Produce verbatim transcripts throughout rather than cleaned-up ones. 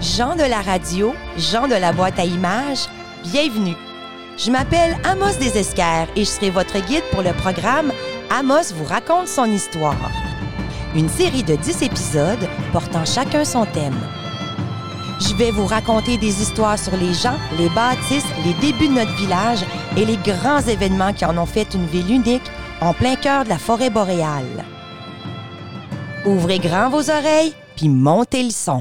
Gens de la radio, gens de la boîte à images, bienvenue. Je m'appelle Amos Desesquers et je serai votre guide pour le programme Amos vous raconte son histoire. Une série de dix épisodes portant chacun son thème. Je vais vous raconter des histoires sur les gens, les bâtisses, les débuts de notre village et les grands événements qui en ont fait une ville unique en plein cœur de la forêt boréale. Ouvrez grand vos oreilles puis montez le son.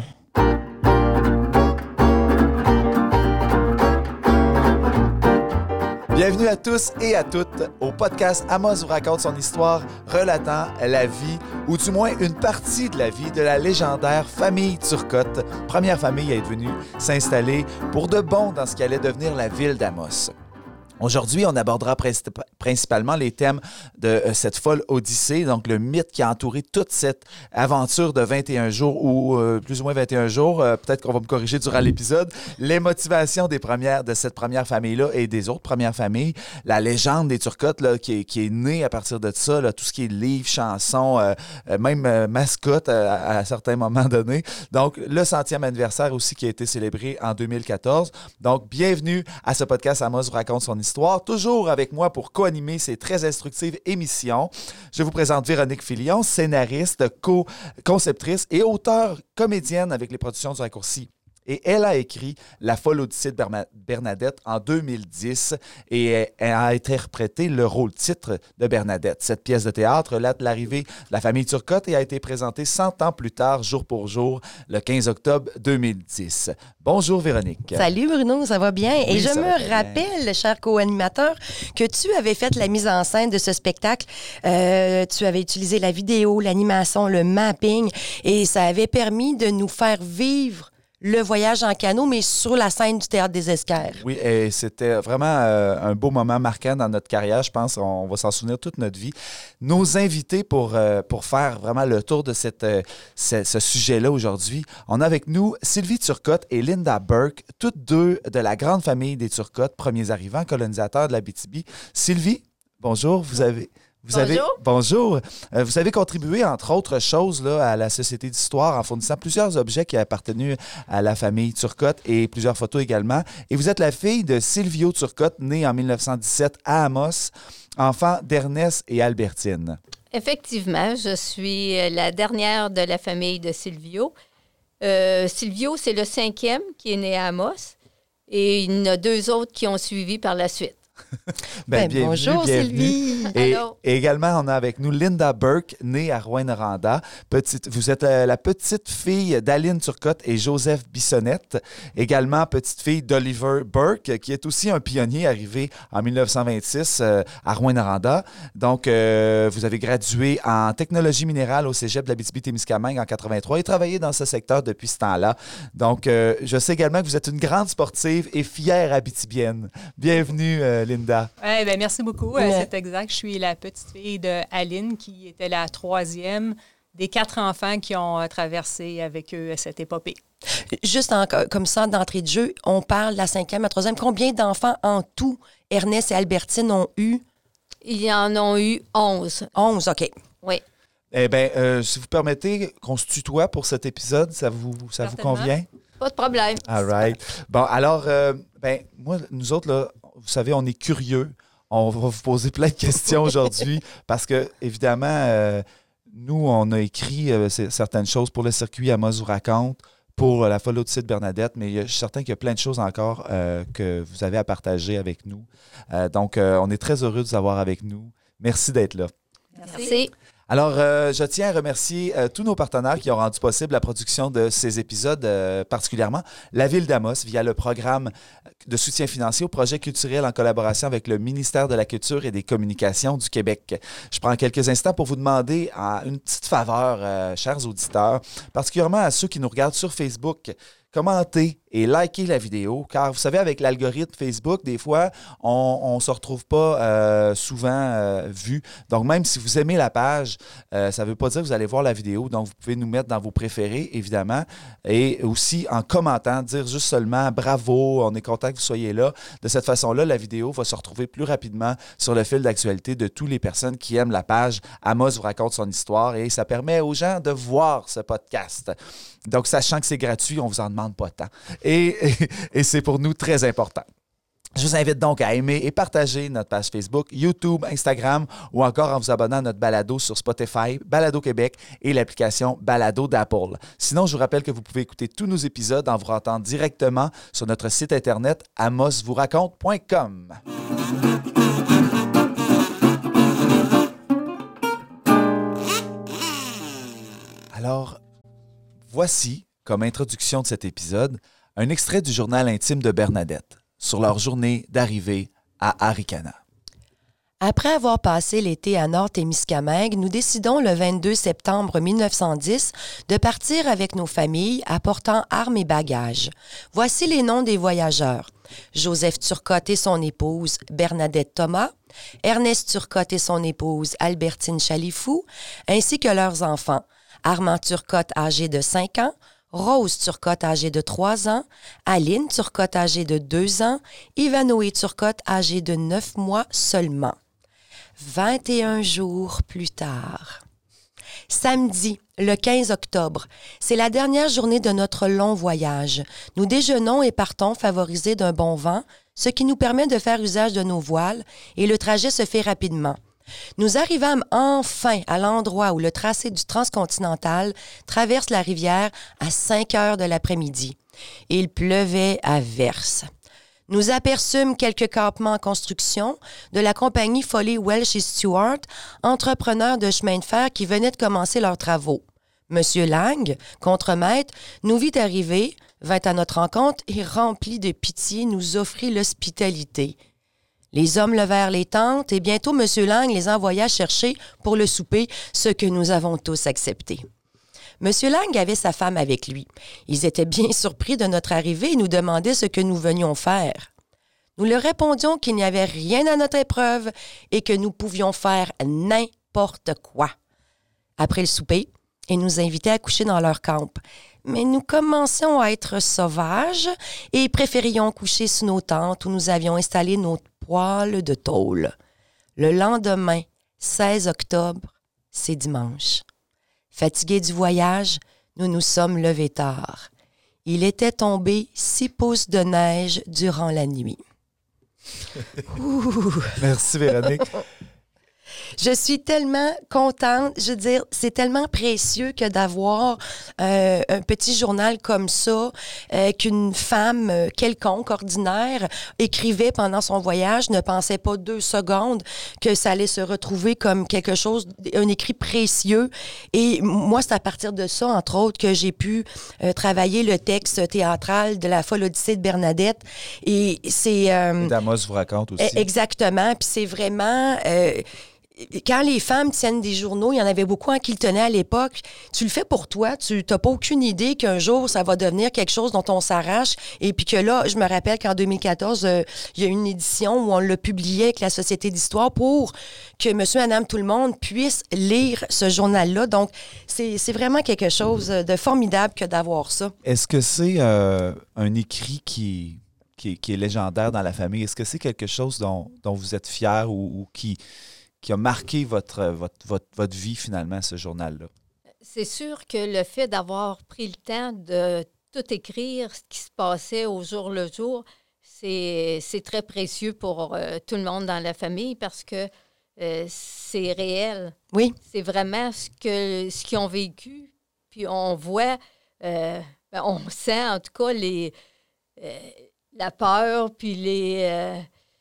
Bienvenue à tous et à toutes au podcast Amos vous raconte son histoire relatant la vie, ou du moins une partie de la vie de la légendaire famille Turcotte, première famille à être venue s'installer pour de bon dans ce qui allait devenir la ville d'Amos. Aujourd'hui, on abordera princip- principalement les thèmes de euh, cette folle odyssée, donc le mythe qui a entouré toute cette aventure de vingt et un jours, ou euh, plus ou moins vingt et un jours, euh, peut-être qu'on va me corriger durant l'épisode, les motivations des premières, de cette première famille-là et des autres premières familles, la légende des Turcottes là, qui, est, qui est née à partir de ça, là, tout ce qui est livres, chansons, euh, euh, même euh, mascotte à, à certains moments donnés. Donc, le centième anniversaire aussi qui a été célébré en deux mille quatorze. Donc, bienvenue à ce podcast Amos vous raconte son histoire. Histoire, toujours avec moi pour co-animer ces très instructives émissions. Je vous présente Véronique Filion, scénariste, co-conceptrice et auteure comédienne avec les productions du Raccourci. Et elle a écrit La folle odyssée de Bernadette en deux mille dix et elle a interprété le rôle-titre de Bernadette. Cette pièce de théâtre relate l'arrivée de la famille Turcotte et a été présentée cent ans plus tard, jour pour jour, le quinze octobre deux mille dix. Bonjour Véronique. Salut Bruno, ça va bien? Oui, et je me bien. rappelle, cher co-animateur, que tu avais fait la mise en scène de ce spectacle. Euh, tu avais utilisé la vidéo, l'animation, le mapping et ça avait permis de nous faire vivre le voyage en canot, mais sur la scène du Théâtre des Esquers. Oui, et c'était vraiment euh, un beau moment marquant dans notre carrière. Je pense qu'on va s'en souvenir toute notre vie. Nos invités pour, euh, pour faire vraiment le tour de cette, euh, ce, ce sujet-là aujourd'hui, on a avec nous Sylvie Turcotte et Linda Burke, toutes deux de la grande famille des Turcotte, premiers arrivants, colonisateurs de l'Abitibi. Sylvie, bonjour, vous avez... Vous Bonjour. Avez, bonjour. Euh, vous avez contribué, entre autres choses, là, à la Société d'histoire en fournissant plusieurs objets qui appartenaient à la famille Turcotte et plusieurs photos également. Et vous êtes la fille de Silvio Turcotte, né en mille neuf cent dix-sept à Amos, enfant d'Ernest et Albertine. Effectivement, je suis la dernière de la famille de Silvio. Euh, Silvio, c'est le cinquième qui est né à Amos et il y en a deux autres qui ont suivi par la suite. Ben, Ben, bienvenue, bonjour bienvenue. Sylvie. Et, Allô. et également, on a avec nous Linda Burke, née à Rouyn-Noranda. Petite, vous êtes la, la petite fille d'Aline Turcotte et Joseph Bissonnette. Également, petite fille d'Oliver Burke, qui est aussi un pionnier arrivé en mille neuf cent vingt-six euh, à Rouyn-Noranda. Donc, euh, vous avez gradué en technologie minérale au cégep de l'Abitibi-Témiscamingue en quatre-vingt-trois et travaillé dans ce secteur depuis ce temps-là. Donc, euh, je sais également que vous êtes une grande sportive et fière abitibienne. Bienvenue, euh, Linda. Ouais, ben merci beaucoup. Ouais. Euh, c'est exact. Je suis la petite fille de Aline, qui était la troisième des quatre enfants qui ont euh, traversé avec eux cette épopée. Juste en, comme ça, d'entrée de jeu, on parle de la cinquième, la troisième. Combien d'enfants en tout Ernest et Albertine ont eu? Il y en ont eu onze. Onze, OK. Oui. Eh bien, euh, si vous permettez qu'on se tutoie pour cet épisode, ça vous, ça vous Certainement. convient? Pas de problème. All right. Bon, alors, euh, ben, moi, nous autres, là, vous savez, on est curieux. On va vous poser plein de questions aujourd'hui parce que, évidemment, euh, nous, on a écrit euh, certaines choses pour le circuit Amos vous raconte, pour la folle odyssée de Bernadette, mais je suis certain qu'il y a plein de choses encore euh, que vous avez à partager avec nous. Euh, donc, euh, on est très heureux de vous avoir avec nous. Merci d'être là. Merci. Alors, euh, je tiens à remercier euh, tous nos partenaires qui ont rendu possible la production de ces épisodes, euh, particulièrement la Ville d'Amos via le programme de soutien financier au projet culturel en collaboration avec le ministère de la Culture et des Communications du Québec. Je prends quelques instants pour vous demander à une petite faveur, euh, chers auditeurs, particulièrement à ceux qui nous regardent sur Facebook. Commentez et likez la vidéo, car vous savez, avec l'algorithme Facebook, des fois, on ne se retrouve pas euh, souvent euh, vu. Donc, même si vous aimez la page, euh, ça ne veut pas dire que vous allez voir la vidéo. Donc, vous pouvez nous mettre dans vos préférés, évidemment. Et aussi, en commentant, dire juste seulement « Bravo, on est content que vous soyez là ». De cette façon-là, la vidéo va se retrouver plus rapidement sur le fil d'actualité de toutes les personnes qui aiment la page « Amos vous raconte son histoire » et ça permet aux gens de voir ce podcast. Donc, sachant que c'est gratuit, on ne vous en demande pas tant. Et, et, et c'est pour nous très important. Je vous invite donc à aimer et partager notre page Facebook, YouTube, Instagram ou encore en vous abonnant à notre balado sur Spotify, Balado Québec et l'application Balado d'Apple. Sinon, je vous rappelle que vous pouvez écouter tous nos épisodes en vous rendant directement sur notre site internet amos vous raconte point com. Alors, voici, comme introduction de cet épisode, un extrait du journal intime de Bernadette sur leur journée d'arrivée à Arikana. Après avoir passé l'été à Nord-Témiscamingue, nous décidons le vingt-deux septembre mille neuf cent dix de partir avec nos familles apportant armes et bagages. Voici les noms des voyageurs. Joseph Turcotte et son épouse Bernadette Thomas, Ernest Turcotte et son épouse Albertine Chalifou, ainsi que leurs enfants, Armand Turcotte âgé de cinq ans, Rose Turcotte âgée de trois ans, Aline Turcotte âgée de deux ans, Ivanoé Turcotte âgé de neuf mois seulement. vingt et un jours plus tard. Samedi, le quinze octobre, c'est la dernière journée de notre long voyage. Nous déjeunons et partons favorisés d'un bon vent, ce qui nous permet de faire usage de nos voiles, et le trajet se fait rapidement. Nous arrivâmes enfin à l'endroit où le tracé du transcontinental traverse la rivière à cinq heures de l'après-midi. Il pleuvait à verse. Nous aperçûmes quelques campements en construction de la compagnie Foley Welch et Stewart, entrepreneurs de chemin de fer qui venaient de commencer leurs travaux. Monsieur Lang, contremaître, nous vit arriver, vint à notre rencontre et, rempli de pitié, nous offrit l'hospitalité. Les hommes levèrent les tentes et bientôt M. Lang les envoya chercher pour le souper, ce que nous avons tous accepté. M. Lang avait sa femme avec lui. Ils étaient bien surpris de notre arrivée et nous demandaient ce que nous venions faire. Nous leur répondions qu'il n'y avait rien à notre épreuve et que nous pouvions faire n'importe quoi. Après le souper, ils nous invitaient à coucher dans leur camp. Mais nous commencions à être sauvages et préférions coucher sous nos tentes où nous avions installé nos poêles de tôle. Le lendemain, seize octobre, c'est dimanche. Fatigués du voyage, nous nous sommes levés tard. Il était tombé six pouces de neige durant la nuit. Merci, Véronique. Je suis tellement contente. Je veux dire, c'est tellement précieux que d'avoir euh, un petit journal comme ça, euh, qu'une femme euh, quelconque, ordinaire, écrivait pendant son voyage, ne pensait pas deux secondes que ça allait se retrouver comme quelque chose, un écrit précieux. Et moi, c'est à partir de ça, entre autres, que j'ai pu euh, travailler le texte théâtral de La folle Odyssée de Bernadette. Et c'est... Euh, Et d'Amos vous raconte aussi. Exactement. Puis c'est vraiment... Euh, Quand les femmes tiennent des journaux, il y en avait beaucoup en qui le tenaient à l'époque, tu le fais pour toi, tu n'as pas aucune idée qu'un jour, ça va devenir quelque chose dont on s'arrache. Et puis que là, je me rappelle qu'en deux mille quatorze, euh, il y a eu une édition où on l'a publié avec la Société d'histoire pour que monsieur, madame, tout le monde puisse lire ce journal-là. Donc, c'est, c'est vraiment quelque chose de formidable que d'avoir ça. Est-ce que c'est euh, un écrit qui, qui, qui est légendaire dans la famille? Est-ce que c'est quelque chose dont, dont vous êtes fiers ou, ou qui... qui a marqué votre, votre, votre, votre vie, finalement, ce journal-là? C'est sûr que le fait d'avoir pris le temps de tout écrire, ce qui se passait au jour le jour, c'est, c'est très précieux pour euh, tout le monde dans la famille parce que euh, c'est réel. Oui. C'est vraiment ce, que, ce qu'ils ont vécu. Puis on voit, euh, ben on sent en tout cas les, euh, la peur, puis les... Euh,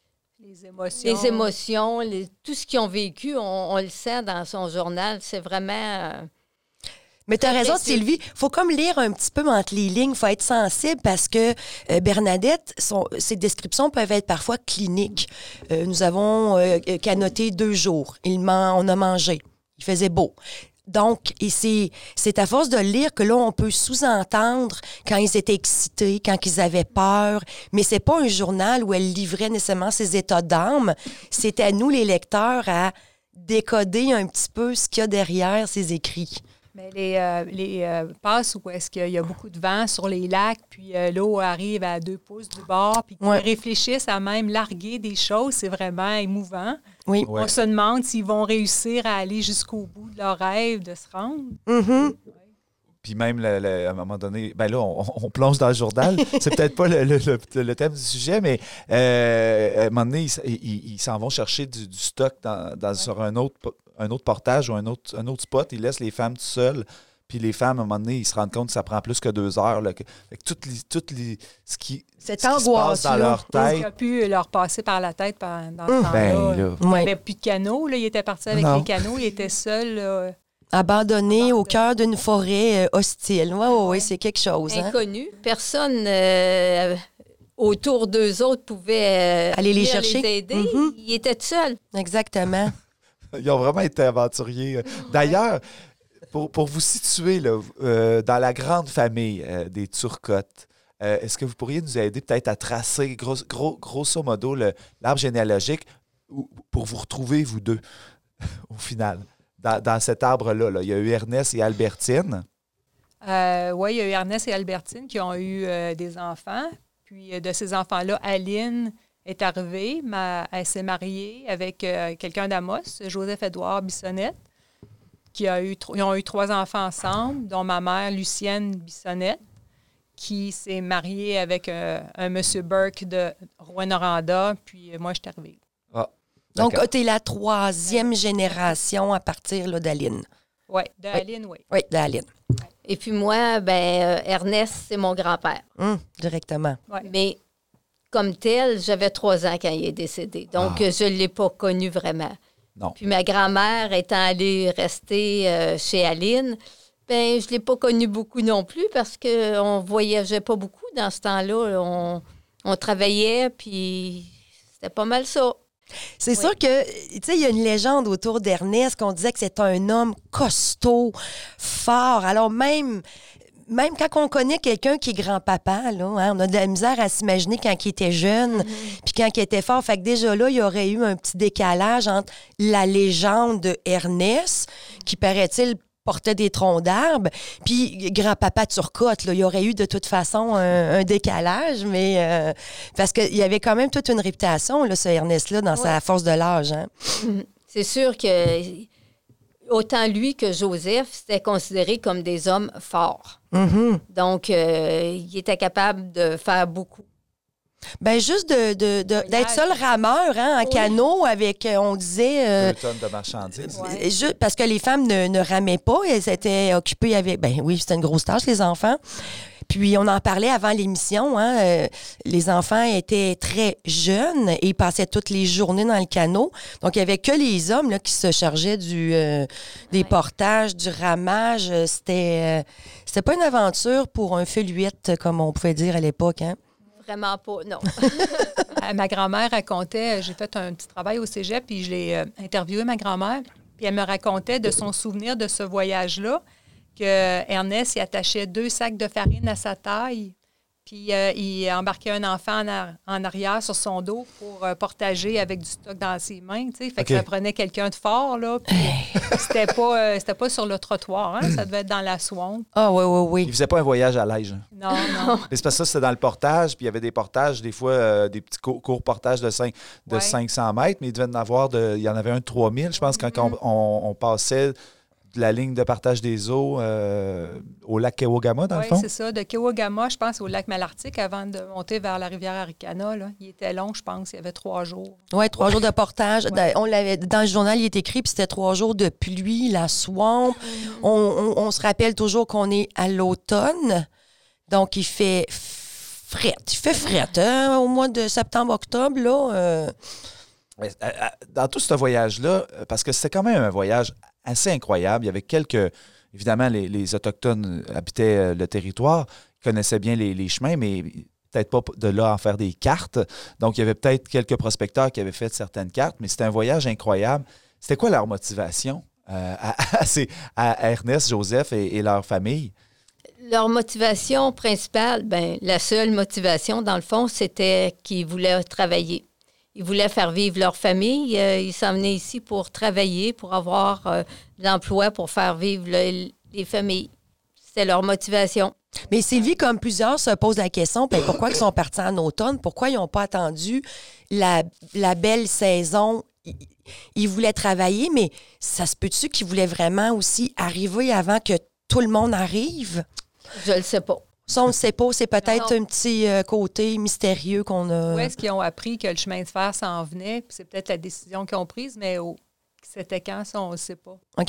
Les émotions. Les émotions, les, tout ce qu'ils ont vécu, on, on le sent dans son journal. C'est vraiment... Euh, Mais tu as raison, Sylvie. Il faut comme lire un petit peu entre les lignes. Il faut être sensible parce que euh, Bernadette, son, ses descriptions peuvent être parfois cliniques. Euh, nous avons euh, canoté deux jours. Il man, on a mangé. Il faisait beau. Donc, et c'est, c'est à force de lire que là, on peut sous-entendre quand ils étaient excités, quand ils avaient peur. Mais c'est pas un journal où elle livrait nécessairement ses états d'âme. C'est à nous, les lecteurs, à décoder un petit peu ce qu'il y a derrière ces écrits. Mais les, euh, les euh, passes où est-ce qu'il y a beaucoup de vent sur les lacs, puis euh, l'eau arrive à deux pouces du bord, puis qu'ils ouais. réfléchissent à même larguer des choses, c'est vraiment émouvant. Oui. Ouais. On se demande s'ils vont réussir à aller jusqu'au bout de leur rêve, de se rendre. Mm-hmm. Ouais. Puis même, le, le, à un moment donné, ben là, on, on plonge dans le journal. C'est peut-être pas le, le, le, le thème du sujet, mais euh, à un moment donné, ils, ils, ils s'en vont chercher du, du stock dans, dans, ouais. sur un autre, un autre portage ou un autre, un autre spot. Ils laissent les femmes tout seules. Puis les femmes, à un moment donné, ils se rendent compte que ça prend plus que deux heures. Là, que, fait que toutes les, toutes les, ce qui, Cette ce qui se passe dans leur tête. Ce qui a pu leur passer par la tête dans ce mmh. temps-là. Ben, là. Il n'y avait plus de canot. Là, il était parti avec non. les canots. Il était seul. Là. Abandonné, Abandonné au cœur d'une forêt euh, hostile. Oui, oui, oui, c'est quelque chose. Hein? Inconnu. Personne euh, autour d'eux autres pouvait euh, aller les chercher. Les aider. Mm-hmm. Ils étaient seuls. Exactement. Ils ont vraiment été aventuriers. D'ailleurs, pour, pour vous situer là, euh, dans la grande famille euh, des Turcotte, euh, est-ce que vous pourriez nous aider peut-être à tracer, gros, gros, grosso modo, le, l'arbre généalogique pour vous retrouver, vous deux, au final? Dans, dans cet arbre-là, là, il y a eu Ernest et Albertine. Euh, oui, il y a eu Ernest et Albertine qui ont eu euh, des enfants. Puis de ces enfants-là, Aline est arrivée. Ma, elle s'est mariée avec euh, quelqu'un d'Amos, Joseph-Édouard Bissonnette, qui a eu, ils ont eu trois enfants ensemble, dont ma mère, Lucienne Bissonnette, qui s'est mariée avec euh, un monsieur Burke de Rouyn-Noranda. Puis euh, moi, je suis arrivée. Ah. Donc, tu es la troisième génération à partir là, d'Aline. Oui, d'Aline, oui. Oui, d'Aline. Et puis moi, ben euh, Ernest, c'est mon grand-père. Hum, directement. Ouais. Mais comme tel, j'avais trois ans quand il est décédé. Donc, ah. je ne l'ai pas connu vraiment. Non. Puis ma grand-mère étant allée rester euh, chez Aline, ben je ne l'ai pas connu beaucoup non plus parce qu'on ne voyageait pas beaucoup dans ce temps-là. On, on travaillait, puis c'était pas mal ça. C'est oui. sûr que, tu sais, il y a une légende autour d'Ernest qu'on disait que c'était un homme costaud, fort. Alors même, même quand on connaît quelqu'un qui est grand-papa, là, hein, on a de la misère à s'imaginer quand il était jeune, mm-hmm. puis quand il était fort. Fait que déjà là, il y aurait eu un petit décalage entre la légende de Ernest, qui paraît-il portait des troncs d'arbres, puis grand-papa Turcotte, là, il y aurait eu de toute façon un, un décalage, mais euh, parce qu'il y avait quand même toute une réputation, là, ce Ernest-là, dans ouais. sa force de l'âge. Hein? C'est sûr que autant lui que Joseph, c'était considéré comme des hommes forts. Mm-hmm. Donc, euh, il était capable de faire beaucoup. Bien, juste de, de, de, d'être seul rameur hein, en oui. canot avec, on disait... Euh, Deux tonnes de marchandises. Ouais. Juste parce que les femmes ne, ne ramaient pas, elles étaient occupées avec... Ben oui, c'était une grosse tâche, les enfants. Puis, on en parlait avant l'émission, hein, euh, les enfants étaient très jeunes et ils passaient toutes les journées dans le canot. Donc, il n'y avait que les hommes là, qui se chargeaient du, euh, des ouais. portages, du ramage. C'était, euh, c'était pas une aventure pour un feluette, comme on pouvait dire à l'époque, hein? Vraiment pas, non. Ma grand-mère racontait, j'ai fait un petit travail au cégep, puis je l'ai euh, interviewé, ma grand-mère, puis elle me racontait de son souvenir de ce voyage-là, que Ernest, il attachait deux sacs de farine à sa taille, puis euh, il embarquait un enfant en, ar- en arrière sur son dos pour euh, portager avec du stock dans ses mains, tu sais. Fait okay. que ça prenait quelqu'un de fort, là, puis c'était pas, euh, c'était pas sur le trottoir, hein, ça devait être dans la swamp. Ah oui, oui, oui. Il faisait pas un voyage à l'âge. Non, non. Mais c'est parce que ça, c'était dans le portage, puis il y avait des portages, des fois, euh, des petits courts, courts portages de, cinq, de ouais. cinq cents mètres, mais il devait en avoir, de, il y en avait un de trois mille, je pense, mm-hmm. quand on, on, on passait... de la ligne de partage des eaux euh, au lac Kewagama, dans oui, le fond? Oui, c'est ça. De Kewagama, je pense, au lac Malartic, avant de monter vers la rivière Arikana. Là. Il était long, je pense. Il y avait trois jours. Oui, trois ouais. jours de portage. Ouais. On l'avait, dans le journal, il est écrit, puis c'était trois jours de pluie, la swamp. Mm-hmm. On, on, on se rappelle toujours qu'on est à l'automne. Donc, il fait fret. Il fait fret, hein, au mois de septembre-octobre, là. Euh... Dans tout ce voyage-là, parce que c'était quand même un voyage assez incroyable. Il y avait quelques... Évidemment, les, les Autochtones habitaient le territoire, connaissaient bien les, les chemins, mais peut-être pas de là à en faire des cartes. Donc, il y avait peut-être quelques prospecteurs qui avaient fait certaines cartes, mais c'était un voyage incroyable. C'était quoi leur motivation euh, à, à, ces, à Ernest, Joseph et, et leur famille? Leur motivation principale, bien, la seule motivation, dans le fond, c'était qu'ils voulaient travailler. Ils voulaient faire vivre leur famille. Euh, ils s'en venaient ici pour travailler, pour avoir euh, de l'emploi, pour faire vivre le, les familles. C'était leur motivation. Mais Sylvie, comme plusieurs se posent la question, ben pourquoi ils sont partis en automne? Pourquoi ils n'ont pas attendu la, la belle saison? Ils, ils voulaient travailler, mais ça se peut-tu qu'ils voulaient vraiment aussi arriver avant que tout le monde arrive? Je le sais pas. Ça, on ne sait pas. C'est peut-être Non. un petit euh, côté mystérieux qu'on a. Où est-ce qu'ils ont appris que le chemin de fer s'en venait? Puis c'est peut-être la décision qu'ils ont prise, mais oh, c'était quand, ça, on ne sait pas. OK.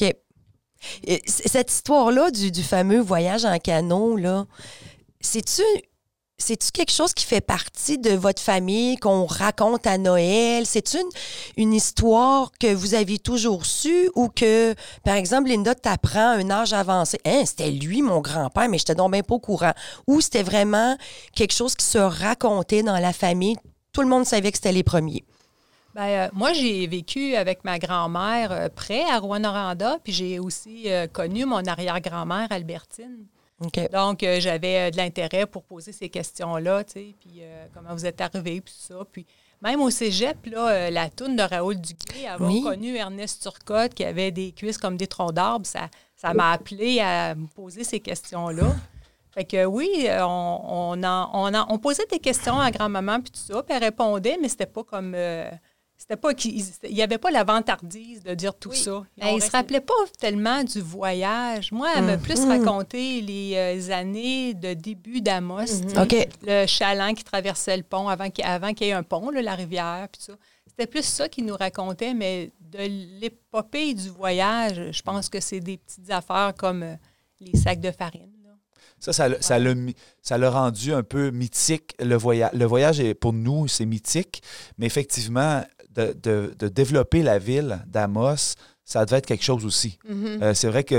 Et c- cette histoire-là du, du fameux voyage en canot, là, c'est-tu, c'est-tu quelque chose qui fait partie de votre famille, qu'on raconte à Noël? C'est-tu une, une histoire que vous avez toujours su ou que, par exemple, Linda t'apprend à un âge avancé? Hein, c'était lui, mon grand-père, mais j'étais donc bien pas au courant. Ou c'était vraiment quelque chose qui se racontait dans la famille? Tout le monde savait que c'était les premiers. Bien, euh, moi, j'ai vécu avec ma grand-mère euh, près à Rouyn-Noranda, puis j'ai aussi euh, connu mon arrière-grand-mère, Albertine. OK. Donc, euh, j'avais euh, de l'intérêt pour poser ces questions-là, tu sais, puis euh, comment vous êtes arrivés, puis tout ça. Puis même au cégep, là, euh, la toune de Raoul Duguay, avoir Oui. connu Ernest Turcotte, qui avait des cuisses comme des troncs d'arbres, ça, ça m'a appelé à me poser ces questions-là. Fait que oui, euh, on, on, en- on, en- on posait des questions à grand-maman, puis tout ça, puis elle répondait, mais c'était pas comme... euh, c'était pas qu'il il y avait pas la vantardise de dire tout Oui. ça. On Elle ne se reste- rappelait pas tellement du voyage. Moi, elle m'a plus Mhm. raconté les euh, années de début d'Amos. Mhm. tu sais, OK. Le chaland qui traversait le pont avant qu'il avant qu'il y ait un pont, là, la rivière, puis tout ça. C'était plus ça qu'il nous racontait, mais de l'épopée du voyage, je pense que c'est des petites affaires comme euh, les sacs de farine. là. Ça, ça, l'a- ça l'a mi- ça l'a rendu un peu mythique, le voyage. Le voyage, est, pour nous, c'est mythique, mais effectivement, de, de- de développer la ville d'Amos, ça devait être quelque chose aussi. Mhm. Euh, c'est vrai qu'on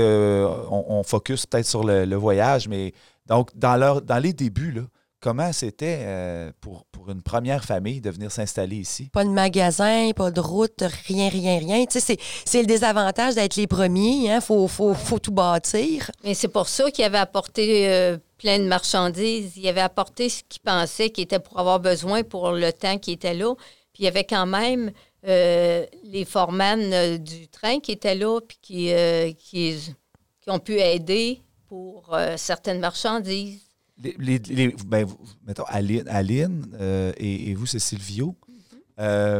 on focus peut-être sur le, le voyage, mais donc, dans, leur, dans les débuts, là, comment c'était euh, pour, pour une première famille de venir s'installer ici? Pas de magasin, pas de route, rien, rien, rien. Tu sais, c'est, c'est le désavantage d'être les premiers. Il hein? faut, faut, faut tout bâtir. Mais c'est pour ça qu'il avait apporté euh, plein de marchandises. Il avait apporté ce qu'il pensait qu'il était pour avoir besoin pour le temps qu'il était là. Puis il y avait quand même euh, les foreman euh, du train qui étaient là puis qui, euh, qui, qui ont pu aider pour euh, certaines marchandises. Les, les- les- ben, vous- mettons, Aline, Aline euh, et, et vous, c'est Silvio. Euh,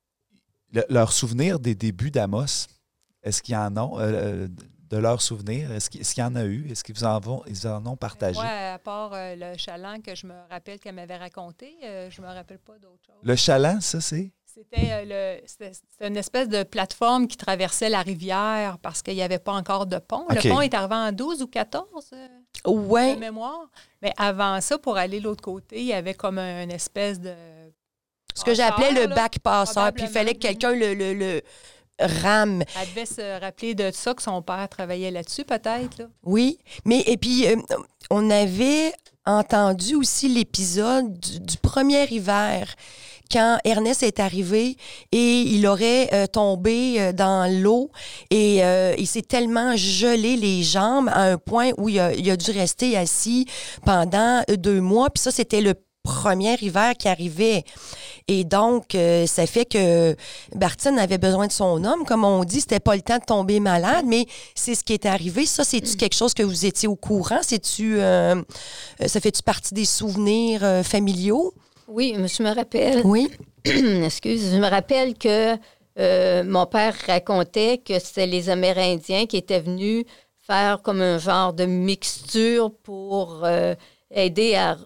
le- leurs souvenirs des débuts d'Amos, est-ce qu'ils en ont, euh, de leurs souvenirs? Est-ce qu'il, est-ce qu'il y en a eu? Est-ce qu'ils vous en, vont, ils en ont partagé? Moi, à part euh, le chaland que je me rappelle qu'elle m'avait raconté, euh, je me rappelle pas d'autre chose. Le chaland, ça, c'est? C'était, euh, le, c'était, c'était une espèce de plateforme qui traversait la rivière parce qu'il n'y avait pas encore de pont. OK. Le pont est arrivé en douze ou quatorze, euh, Ouais. de mémoire. Mais avant ça, pour aller de l'autre côté, il y avait comme un- une espèce de... Ce que j'appelais le là. bac passeur. Puis il fallait que quelqu'un le, le, le rame. Elle devait se rappeler de ça, que son père travaillait là-dessus, peut-être. Là. Oui. Mais, et puis, euh, on avait entendu aussi l'épisode du, du premier hiver, quand Ernest est arrivé et il aurait euh, tombé euh, dans l'eau et euh, il s'est tellement gelé les jambes à un point où il a, il a dû rester assis pendant deux mois. Puis ça, c'était le premier hiver qui arrivait. Et donc, euh, ça fait que Bartine avait besoin de son homme. Comme on dit, c'était pas le temps de tomber malade, mais c'est ce qui est arrivé. Ça, c'est-tu quelque chose que vous étiez au courant? C'est-tu, euh, ça fait-tu partie des souvenirs euh, familiaux? Oui, je me rappelle. Oui. Excuse, je me rappelle que euh, mon père racontait que c'était les Amérindiens qui étaient venus faire comme un genre de mixture pour euh, aider à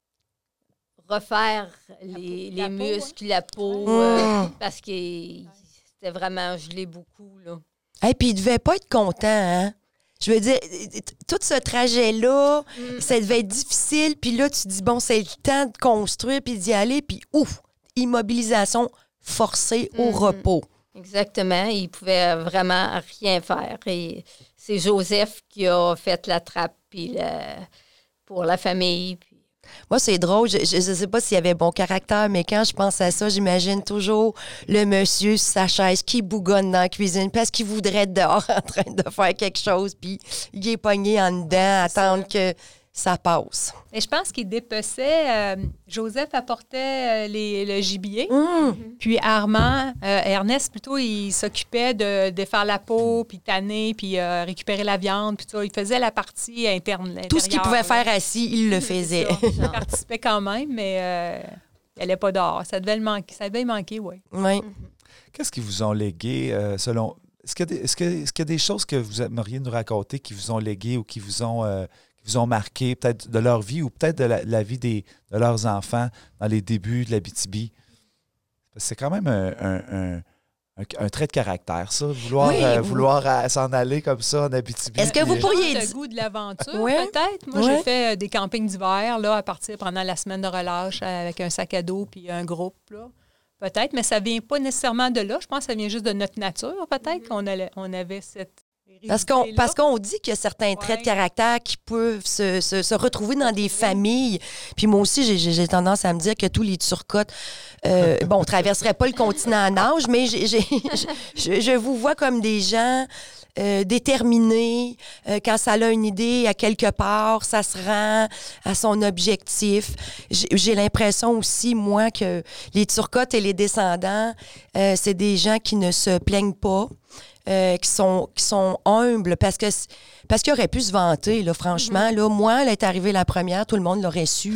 refaire les, La les peau, muscles, la peau, Mmh. euh, parce que c'était vraiment gelé beaucoup, là. Et puis, il devait pas être content, hein? Je veux dire, tout ce trajet-là, Mm. ça devait être difficile. Puis là, tu te dis, bon, c'est le temps de construire puis d'y aller. Puis, ouf, immobilisation forcée au Mhm. repos. Exactement. Il pouvait vraiment rien faire. Et c'est Joseph qui a fait la trappe puis la- pour la famille. Puis Moi, c'est drôle. Je ne sais pas s'il y avait bon caractère, mais quand je pense à ça, j'imagine toujours le monsieur sur sa chaise qui bougonne dans la cuisine parce qu'il voudrait être dehors en train de faire quelque chose, puis il est pogné en dedans, attendre que ça passe. Et je pense qu'il dépeçait. euh, Joseph apportait euh, les, le gibier. Hum. Puis Armand, euh, Ernest plutôt, il s'occupait de, de faire la peau, puis tanner, puis euh, récupérer la viande, puis tout ça. Il faisait la partie interne. Tout ce qu'il l'intérieur, pouvait là. faire assis, il le faisait. C'est ça. Il participait quand même, mais euh, il n'allait pas dehors. Ça devait le manquer. Ça devait y manquer, oui. Oui. Qu'est-ce qu'ils vous ont légué, euh, selon... est-ce qu'il y a des, est-ce que, est-ce qu'il y a des choses que vous aimeriez nous raconter qui vous ont légué ou qui vous ont, euh, qui vous ont marqué, peut-être de leur vie ou peut-être de la, la vie des, de leurs enfants dans les débuts de l'Abitibi? Parce que c'est quand même un, un, un, un, un trait de caractère, ça, vouloir, Oui, euh, vous- vouloir euh, s'en aller comme ça en Abitibi. Est-ce que vous puis, euh, pourriez- Le di- goût de l'aventure, Ouais. peut-être. Moi, Ouais. j'ai fait euh, des campings d'hiver, là, à partir pendant la semaine de relâche, euh, avec un sac à dos puis un groupe, là. Peut-être, mais ça vient pas nécessairement de là. Je pense que ça vient juste de notre nature, peut-être, qu'on allait- on avait cette Parce qu'on, hérédité-là. parce qu'on dit qu'il y a certains traits de Ouais. caractère qui peuvent se, se, se retrouver dans des familles. Puis moi aussi, j'ai, j'ai j'ai tendance à me dire que tous les Turcottes, euh, bon, on ne traverserait pas le continent en âge, mais j'ai, j'ai- je, je vous vois comme des gens euh, déterminés. Euh, quand ça a une idée à quelque part, ça se rend à son objectif. J'ai, j'ai l'impression aussi, moi, que les Turcottes et les descendants, euh, c'est des gens qui ne se plaignent pas. Euh, qui sont qui sont humbles parce que c- parce qu'ils auraient pu se vanter là, franchement là, moi elle est arrivée la première, tout le monde l'aurait su.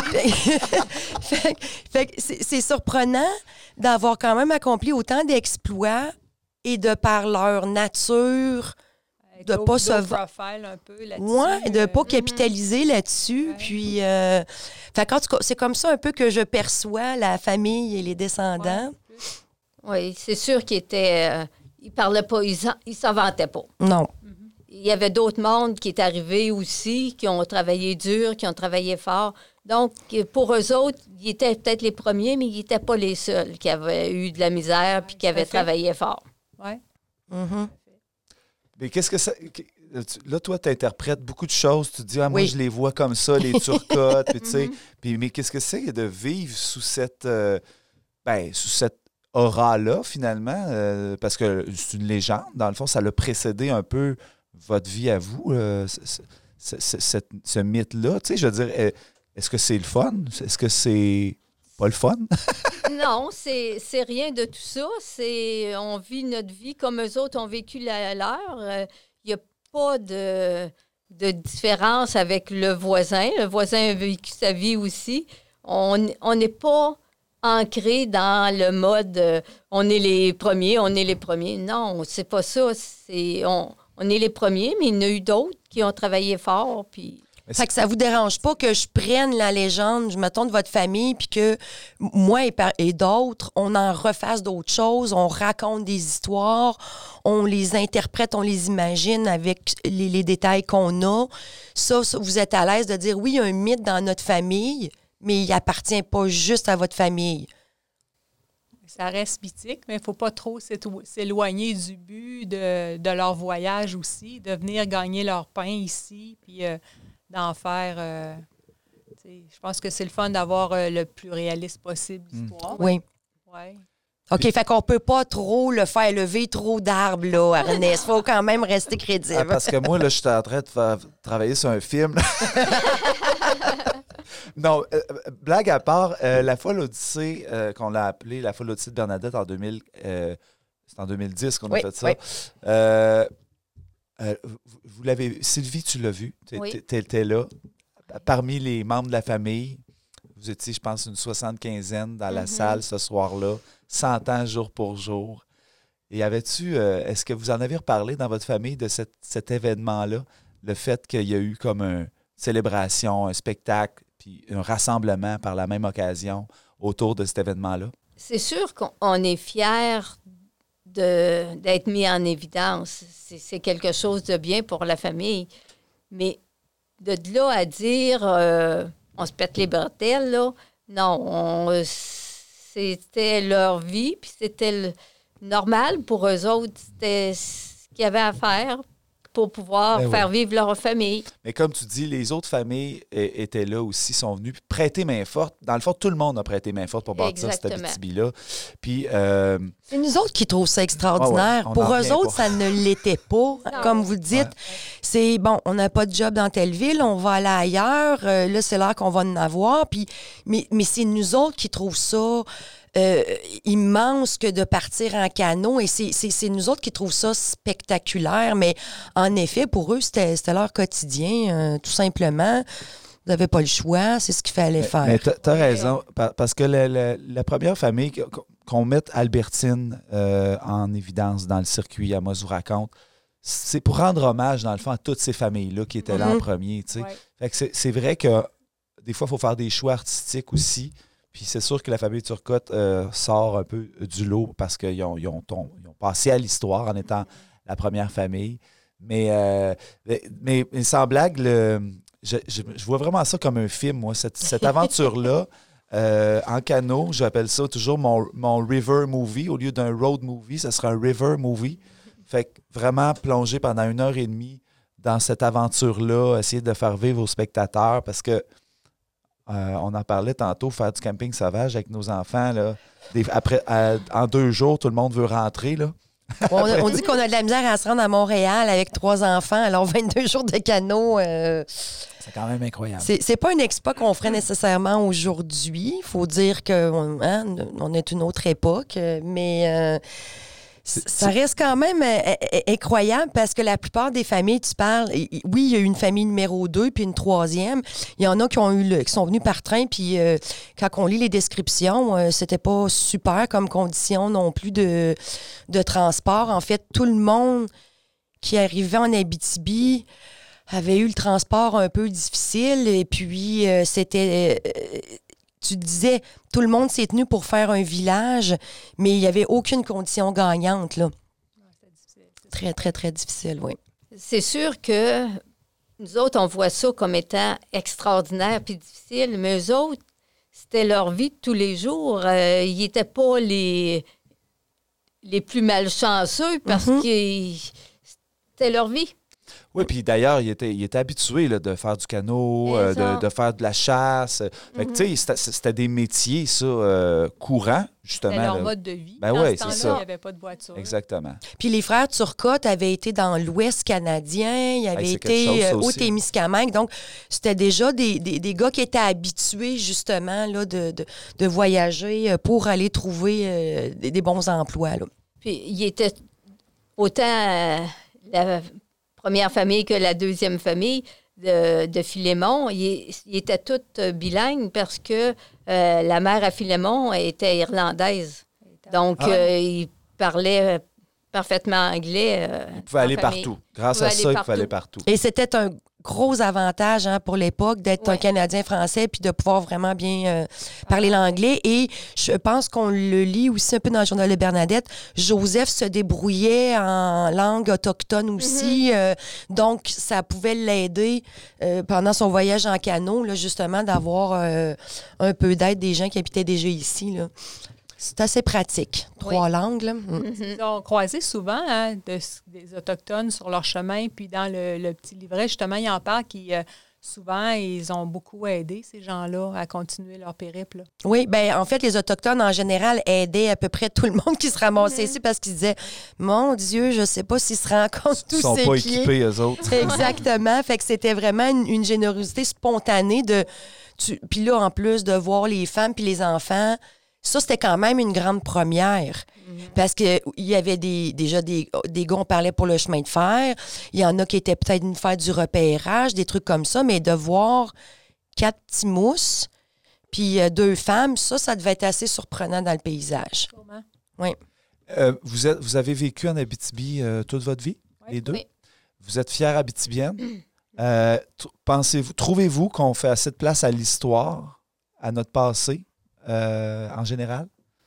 fait, que- fait que c'est, c'est surprenant d'avoir quand même accompli autant d'exploits et de par leur nature Avec de low- pas se low va- profile un peu là-dessus. ouais, de euh, pas capitaliser là-dessus. Ouais. Puis, euh, fait qu'en tout cas, c'est comme ça un peu que je perçois la famille et les descendants. Oui, c'est sûr qu'il était. Euh, il parlait pas, il s'en- il s'en vantait pas. Non. Il y avait d'autres mondes qui est arrivés aussi, qui ont travaillé dur, qui ont travaillé fort. Donc, pour eux autres, ils étaient peut-être les premiers, mais ils n'étaient pas les seuls qui avaient eu de la misère puis qui tout à avaient fait. travaillé fort. Ouais. Mhm. Mais qu'est-ce que ça. que- Là, toi, tu interprètes beaucoup de choses. Tu te dis, ah, moi, Oui. je les vois comme ça, les Turcottes. Puis, tu sais, puis, mais qu'est-ce que c'est de vivre sous cette, euh, ben, sous cette aura-là, finalement? euh, parce que c'est une légende. Dans le fond, ça l'a précédé un peu votre vie à vous, euh, ce, ce- ce- ce- cette- ce mythe-là. Tu sais, je veux dire, euh, est-ce que c'est le fun? Est-ce que c'est pas le fun? Non, c'est c'est rien de tout ça. C'est on vit notre vie comme eux autres ont vécu la leur. Il n'y a pas de, de différence avec le voisin. Le voisin a vécu sa vie aussi. On on n'est pas ancré dans le mode euh, on est les premiers, on est les premiers. Non, c'est pas ça. C'est on, on est les premiers, mais il y en a eu d'autres qui ont travaillé fort. Puis Mais Fait que ça vous dérange pas que je prenne la légende, je me tourne de votre famille, puis que m- moi et, par- et d'autres, on en refasse d'autres choses, on raconte des histoires, on les interprète, on les imagine avec les, les détails qu'on a. Ça, ça, vous êtes à l'aise de dire, oui, il y a un mythe dans notre famille, mais il appartient pas juste à votre famille. Ça reste mythique, mais il ne faut pas trop s'éto- s'éloigner du but de, de leur voyage aussi, de venir gagner leur pain ici, puis euh, d'en faire. euh, tu sais, je pense que c'est le fun d'avoir euh, le plus réaliste possible l'histoire. Oui. Ouais. OK, fait qu'on peut pas trop le faire lever trop d'arbres, là, Ernest. Faut quand même rester crédible. Ah, parce que moi, là, je suis en train de faire- travailler sur un film. Non, euh, euh, blague à part, euh, la folle Odyssée, euh, qu'on l'a appelée la folle Odyssée de Bernadette en deux mille, euh, c'est en deux mille dix qu'on Oui, a fait ça. oui. Euh, euh, vous, vous l'avez, Sylvie, tu l'as vu, t'es, Oui. t'es- t'es- t'es là. Parmi les membres de la famille, vous étiez, je pense, une soixante-quinzaine dans la Mhm. salle ce soir-là, cent ans jour pour jour. Et avais-tu, euh, est-ce que vous en avez reparlé dans votre famille de cet, cet événement-là, le fait qu'il y a eu comme une célébration, un spectacle, puis un rassemblement par la même occasion autour de cet événement-là? c'est sûr qu'on on est fiers de, d'être mis en évidence. C'est, c'est quelque chose de bien pour la famille. Mais de là à dire euh, on se pète les bretelles, là, non. On, c'était leur vie, puis c'était le- normal pour eux autres. C'était ce qu'il y avait à faire pour pouvoir Ben oui. faire vivre leur famille. Mais comme tu dis, les autres familles é- étaient là aussi, sont venues puis prêter main forte. Dans le fond, tout le monde a prêté main forte pour bâtir cette Exactement. Abitibi-là. Puis, euh, C'est nous autres qui trouvent ça extraordinaire. Ah ouais, on Pour en eux revient autres, pas. ça ne l'était pas. Comme vous le dites, Ouais. c'est bon, on n'a pas de job dans telle ville, on va aller ailleurs. euh, là, c'est l'heure qu'on va en avoir. Puis, mais, mais c'est nous autres qui trouvent ça euh, immense que de partir en canot. Et c'est, c'est, c'est nous autres qui trouvent ça spectaculaire. Mais en effet, pour eux, c'était, c'était leur quotidien, euh, tout simplement. Vous n'avez pas le choix, c'est ce qu'il fallait faire. mais t'as, t'as raison, pa- parce que la, la- la première famille, que- qu'on mette Albertine euh, en évidence dans le circuit Amos vous raconte, c'est pour rendre hommage, dans le fond, à toutes ces familles-là qui étaient mm-hmm. là en premier. Tu sais. Ouais. Fait que c'est, c'est vrai que des fois, il faut faire des choix artistiques aussi. Puis c'est sûr que la famille Turcotte euh, sort un peu du lot parce qu'ils ont, ils ont, ils ont passé à l'histoire en étant la première famille. Mais, euh, mais, mais sans blague, le, je, je, je vois vraiment ça comme un film, moi, cette, cette aventure-là. Euh, en canot, j'appelle ça toujours mon, mon river movie. Au lieu d'un road movie, ce sera un river movie. Fait que vraiment plonger pendant une heure et demie dans cette aventure-là, essayer de faire vivre aux spectateurs parce que euh, on en parlait tantôt, faire du camping sauvage avec nos enfants. Là, des, après, à, en deux jours, tout le monde veut rentrer. Là. On, on dit qu'on a de la misère à se rendre à Montréal avec trois enfants, alors vingt-deux jours de canot. Euh, c'est quand même incroyable. C'est, c'est pas une expo qu'on ferait nécessairement aujourd'hui. Il faut dire qu'on hein, on est une autre époque, mais... Euh, C'est, ça reste quand même euh, incroyable parce que la plupart des familles, tu parles, oui, il y a eu une famille numéro deux puis une troisième. Il y en a qui ont eu le, qui sont venus par train, puis euh, quand on lit les descriptions, euh, c'était pas super comme condition non plus de, de transport. En fait, tout le monde qui arrivait en Abitibi avait eu le transport un peu difficile et puis euh, c'était... Euh, tu disais, tout le monde s'est tenu pour faire un village, mais il n'y avait aucune condition gagnante, là. C'est difficile, c'est très, très, très difficile, oui. C'est sûr que nous autres, on voit ça comme étant extraordinaire puis difficile, mais eux autres, c'était leur vie de tous les jours. Euh, ils n'étaient pas les, les plus malchanceux parce mm-hmm. que c'était leur vie. Oui, puis d'ailleurs, il était, il était habitué là, de faire du canot, euh, de, de faire de la chasse. Fait que, mm-hmm. tu sais, c'était, c'était des métiers, ça, euh, courants, justement. C'était leur là. mode de vie. Ben oui, c'est ça. Il n'y avait pas de voiture. Exactement. Puis les frères Turcotte avaient été dans l'Ouest canadien, ils avaient hey, été euh, au Témiscamingue. Donc, c'était déjà des, des, des gars qui étaient habitués, justement, là, de, de, de voyager pour aller trouver euh, des, des bons emplois. Là. Puis, il était autant euh, la première famille que la deuxième famille de, de Philémon. Ils, ils étaient toutes bilingues parce que euh, la mère à Philémon était irlandaise. Donc, ah. euh, ils parlaient parfaitement anglais. Euh, ils pouvaient aller famille. Partout. Grâce ils à ça, ils pouvaient aller partout. Et c'était un gros avantage hein, pour l'époque d'être ouais. un Canadien-Français puis de pouvoir vraiment bien euh, parler ah. l'anglais. Et je pense qu'on le lit aussi un peu dans le journal de Bernadette. Joseph se débrouillait en langue autochtone aussi. Mm-hmm. Euh, donc, ça pouvait l'aider euh, pendant son voyage en canot, là, justement, d'avoir euh, un peu d'aide des gens qui habitaient déjà ici, là. C'est assez pratique. Trois oui. langues. Là. Mm. Mm-hmm. Ils ont croisé souvent hein, de, des Autochtones sur leur chemin. Puis dans le, le petit livret, justement, ils en parlent qui, euh, souvent, ils ont beaucoup aidé ces gens-là à continuer leur périple. Là. Oui, bien, en fait, les Autochtones, en général, aidaient à peu près tout le monde qui se ramassait mm-hmm. ici parce qu'ils disaient « Mon Dieu, je ne sais pas s'ils se rendent compte tous ces pieds. » Ils sont pas équipés, eux autres. Exactement. Fait que c'était vraiment une, une générosité spontanée de... Tu, puis là, en plus, de voir les femmes puis les enfants... Ça, c'était quand même une grande première. Mm-hmm. Parce qu'il y avait des, déjà des, des gars, on parlait pour le chemin de fer. Il y en a qui étaient peut-être venus faire du repérage, des trucs comme ça. Mais de voir quatre petits mousses, puis euh, deux femmes, ça, ça devait être assez surprenant dans le paysage. Comment? Oui. Euh, vous, êtes, vous avez vécu en Abitibi euh, toute votre vie, oui. les deux? Oui. Vous êtes fière abitibienne. Mm. Euh, t- pensez-vous, trouvez-vous qu'on fait assez de place à l'histoire, à notre passé? Euh, en général?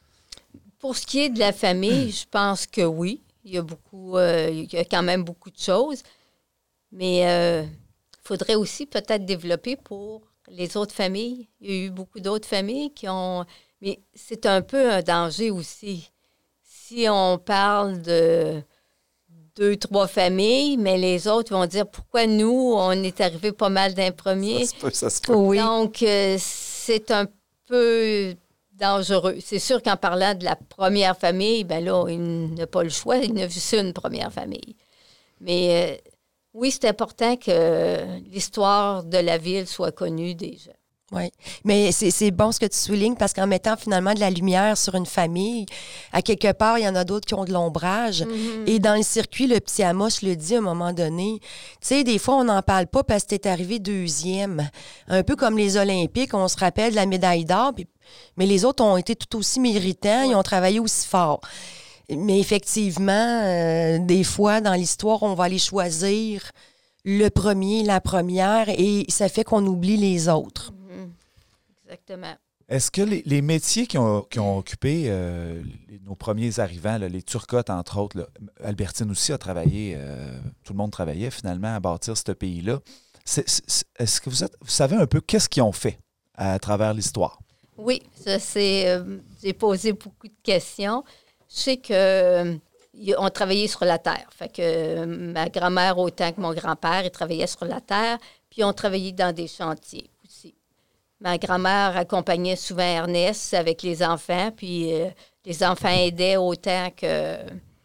Pour ce qui est de la famille, je pense que oui. Il y a beaucoup, euh, il y a quand même beaucoup de choses. Mais il euh, faudrait aussi peut-être développer pour les autres familles. Il y a eu beaucoup d'autres familles qui ont... Mais c'est un peu un danger aussi. Si on parle de deux, trois familles, mais les autres vont dire pourquoi nous, on est arrivé pas mal d'un premier. Ça se peut, ça se peut. Oui. Donc, euh, c'est un peu dangereux. C'est sûr qu'en parlant de la première famille, ben là, il n'a pas le choix, il n'a vu ça une première famille. Mais euh, oui, c'est important que l'histoire de la ville soit connue des gens. Oui, mais c'est, c'est bon ce que tu soulignes parce qu'en mettant finalement de la lumière sur une famille, à quelque part, il y en a d'autres qui ont de l'ombrage. Mm-hmm. Et dans le circuit, le petit Amos le dit à un moment donné, tu sais, des fois, on n'en parle pas parce que t'es arrivé deuxième. Un peu comme les Olympiques, on se rappelle de la médaille d'or, puis Mais les autres ont été tout aussi méritants, ils ont travaillé aussi fort. Mais effectivement, euh, des fois, dans l'histoire, on va aller choisir le premier, la première, et ça fait qu'on oublie les autres. Mm-hmm. Exactement. Est-ce que les, les métiers qui ont, qui ont occupé euh, les, nos premiers arrivants, là, les Turcottes, entre autres, là, Albertine aussi a travaillé, euh, tout le monde travaillait finalement à bâtir ce pays-là. C'est, c'est, est-ce que vous, êtes, vous savez un peu qu'est-ce qu'ils ont fait à travers l'histoire? Oui, ça c'est. Euh, j'ai posé beaucoup de questions. Je sais que euh, on travaillait sur la terre. Fait que euh, ma grand-mère autant que mon grand-père, ils travaillaient sur la terre, puis on travaillait dans des chantiers aussi. Ma grand-mère accompagnait souvent Ernest avec les enfants, puis euh, les enfants aidaient autant que,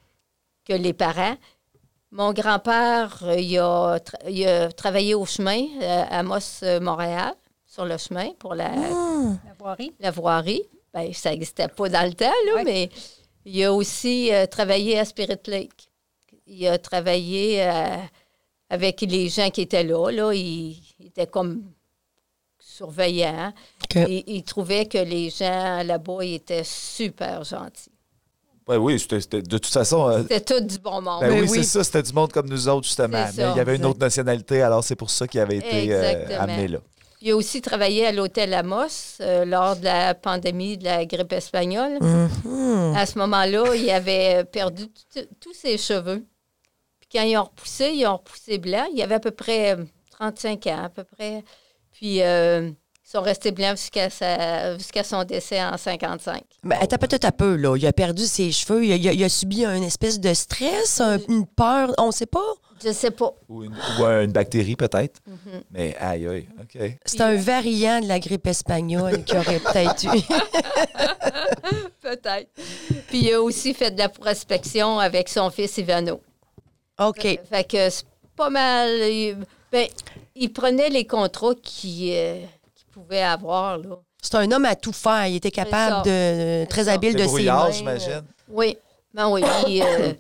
que les parents. Mon grand-père, euh, il, a tra- il a travaillé au chemin euh, à Amos, euh, Montréal, sur le chemin pour la, Mmh. La voirie. la voirie. Bien, ça n'existait pas dans le temps, là, Ouais. mais il a aussi euh, travaillé à Spirit Lake. Il a travaillé euh, avec les gens qui étaient là. là. Il, il était comme surveillant. OK. Et il trouvait que les gens là-bas ils étaient super gentils. Ben oui, c'était, c'était- de toute façon, euh, C'était tout du bon monde. ben oui, oui. c'est ça, c'était du monde comme nous autres, justement. C'est Mais ça. il y avait une autre nationalité, alors c'est pour ça qu'il avait été euh, Exactement. amené là. Il a aussi travaillé à l'hôtel Amos euh, lors de la pandémie de la grippe espagnole. Mhm. À ce moment-là, il avait perdu t- tous ses cheveux. Puis quand ils ont repoussé, ils ont repoussé blanc. Il avait à peu près euh, trente-cinq ans, à peu près. Puis euh, ils sont restés blancs jusqu'à, sa, jusqu'à son décès en cinquante-cinq. Ben, attends peut-être un peu, là. Il a perdu ses cheveux. Il a, il a- il a subi une espèce de stress, un- une peur. On ne sait pas. Je sais pas. Ou une, ou une bactérie, peut-être. Mhm. Mais aïe, aïe, OK. C'est un variant de la grippe espagnole qui aurait peut-être eu. Peut-être. Puis il a aussi fait de la prospection avec son fils Ivano. OK. Fait que c'est pas mal. Il, ben, il prenait les contrats qu'il, euh, qu'il pouvait avoir, là. C'est un homme à tout faire. Il était capable C'est de. Très ça. habile de ses Débrouillard, mains. j'imagine. Oui. Ben oui. Puis, euh,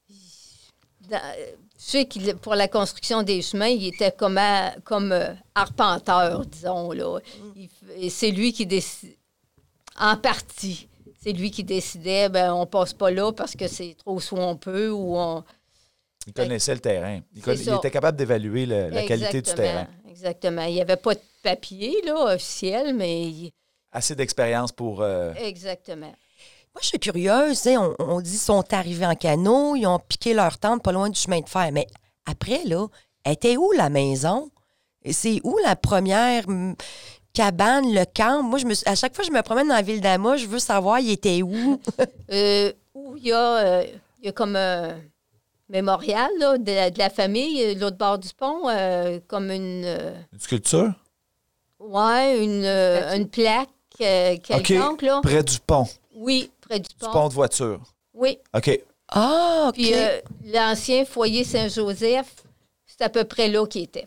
il- dans- je sais que pour la construction des chemins, il était comme, à- comme euh, arpenteur, disons, là. Il f- et c'est lui qui décide. En partie. C'est lui qui décidait, ben on passe pas là parce que c'est trop swampeux ou on. Il connaissait le terrain. Il, C'est conna- ça. il était capable d'évaluer le- la qualité du Exactement, terrain. Exactement. Il n'y avait pas de papier, là, officiel, mais. il- Assez d'expérience pour... euh, Exactement. Moi, je suis curieuse. tu sais, On, on dit qu'ils sont arrivés en canot, ils ont piqué leur tente pas loin du chemin de fer. Mais après, là, était où la maison? Et c'est où la première hum, cabane, le camp? Moi, je me suis- à chaque fois que je me promène dans la ville d'Ama, je veux savoir, il était où? Euh, où il y a, euh, il y a comme un mémorial là, de, la, de la famille, euh, l'autre bord du pont, euh, comme une. euh, une sculpture? ouais, une, euh, une plaque euh, quelconque, OK, là. près du pont. Oui, près du pont. Du pont de voiture. Oui. OK. Ah, OK. Puis euh, l'ancien foyer Saint-Joseph, c'est à peu près là qu'il était.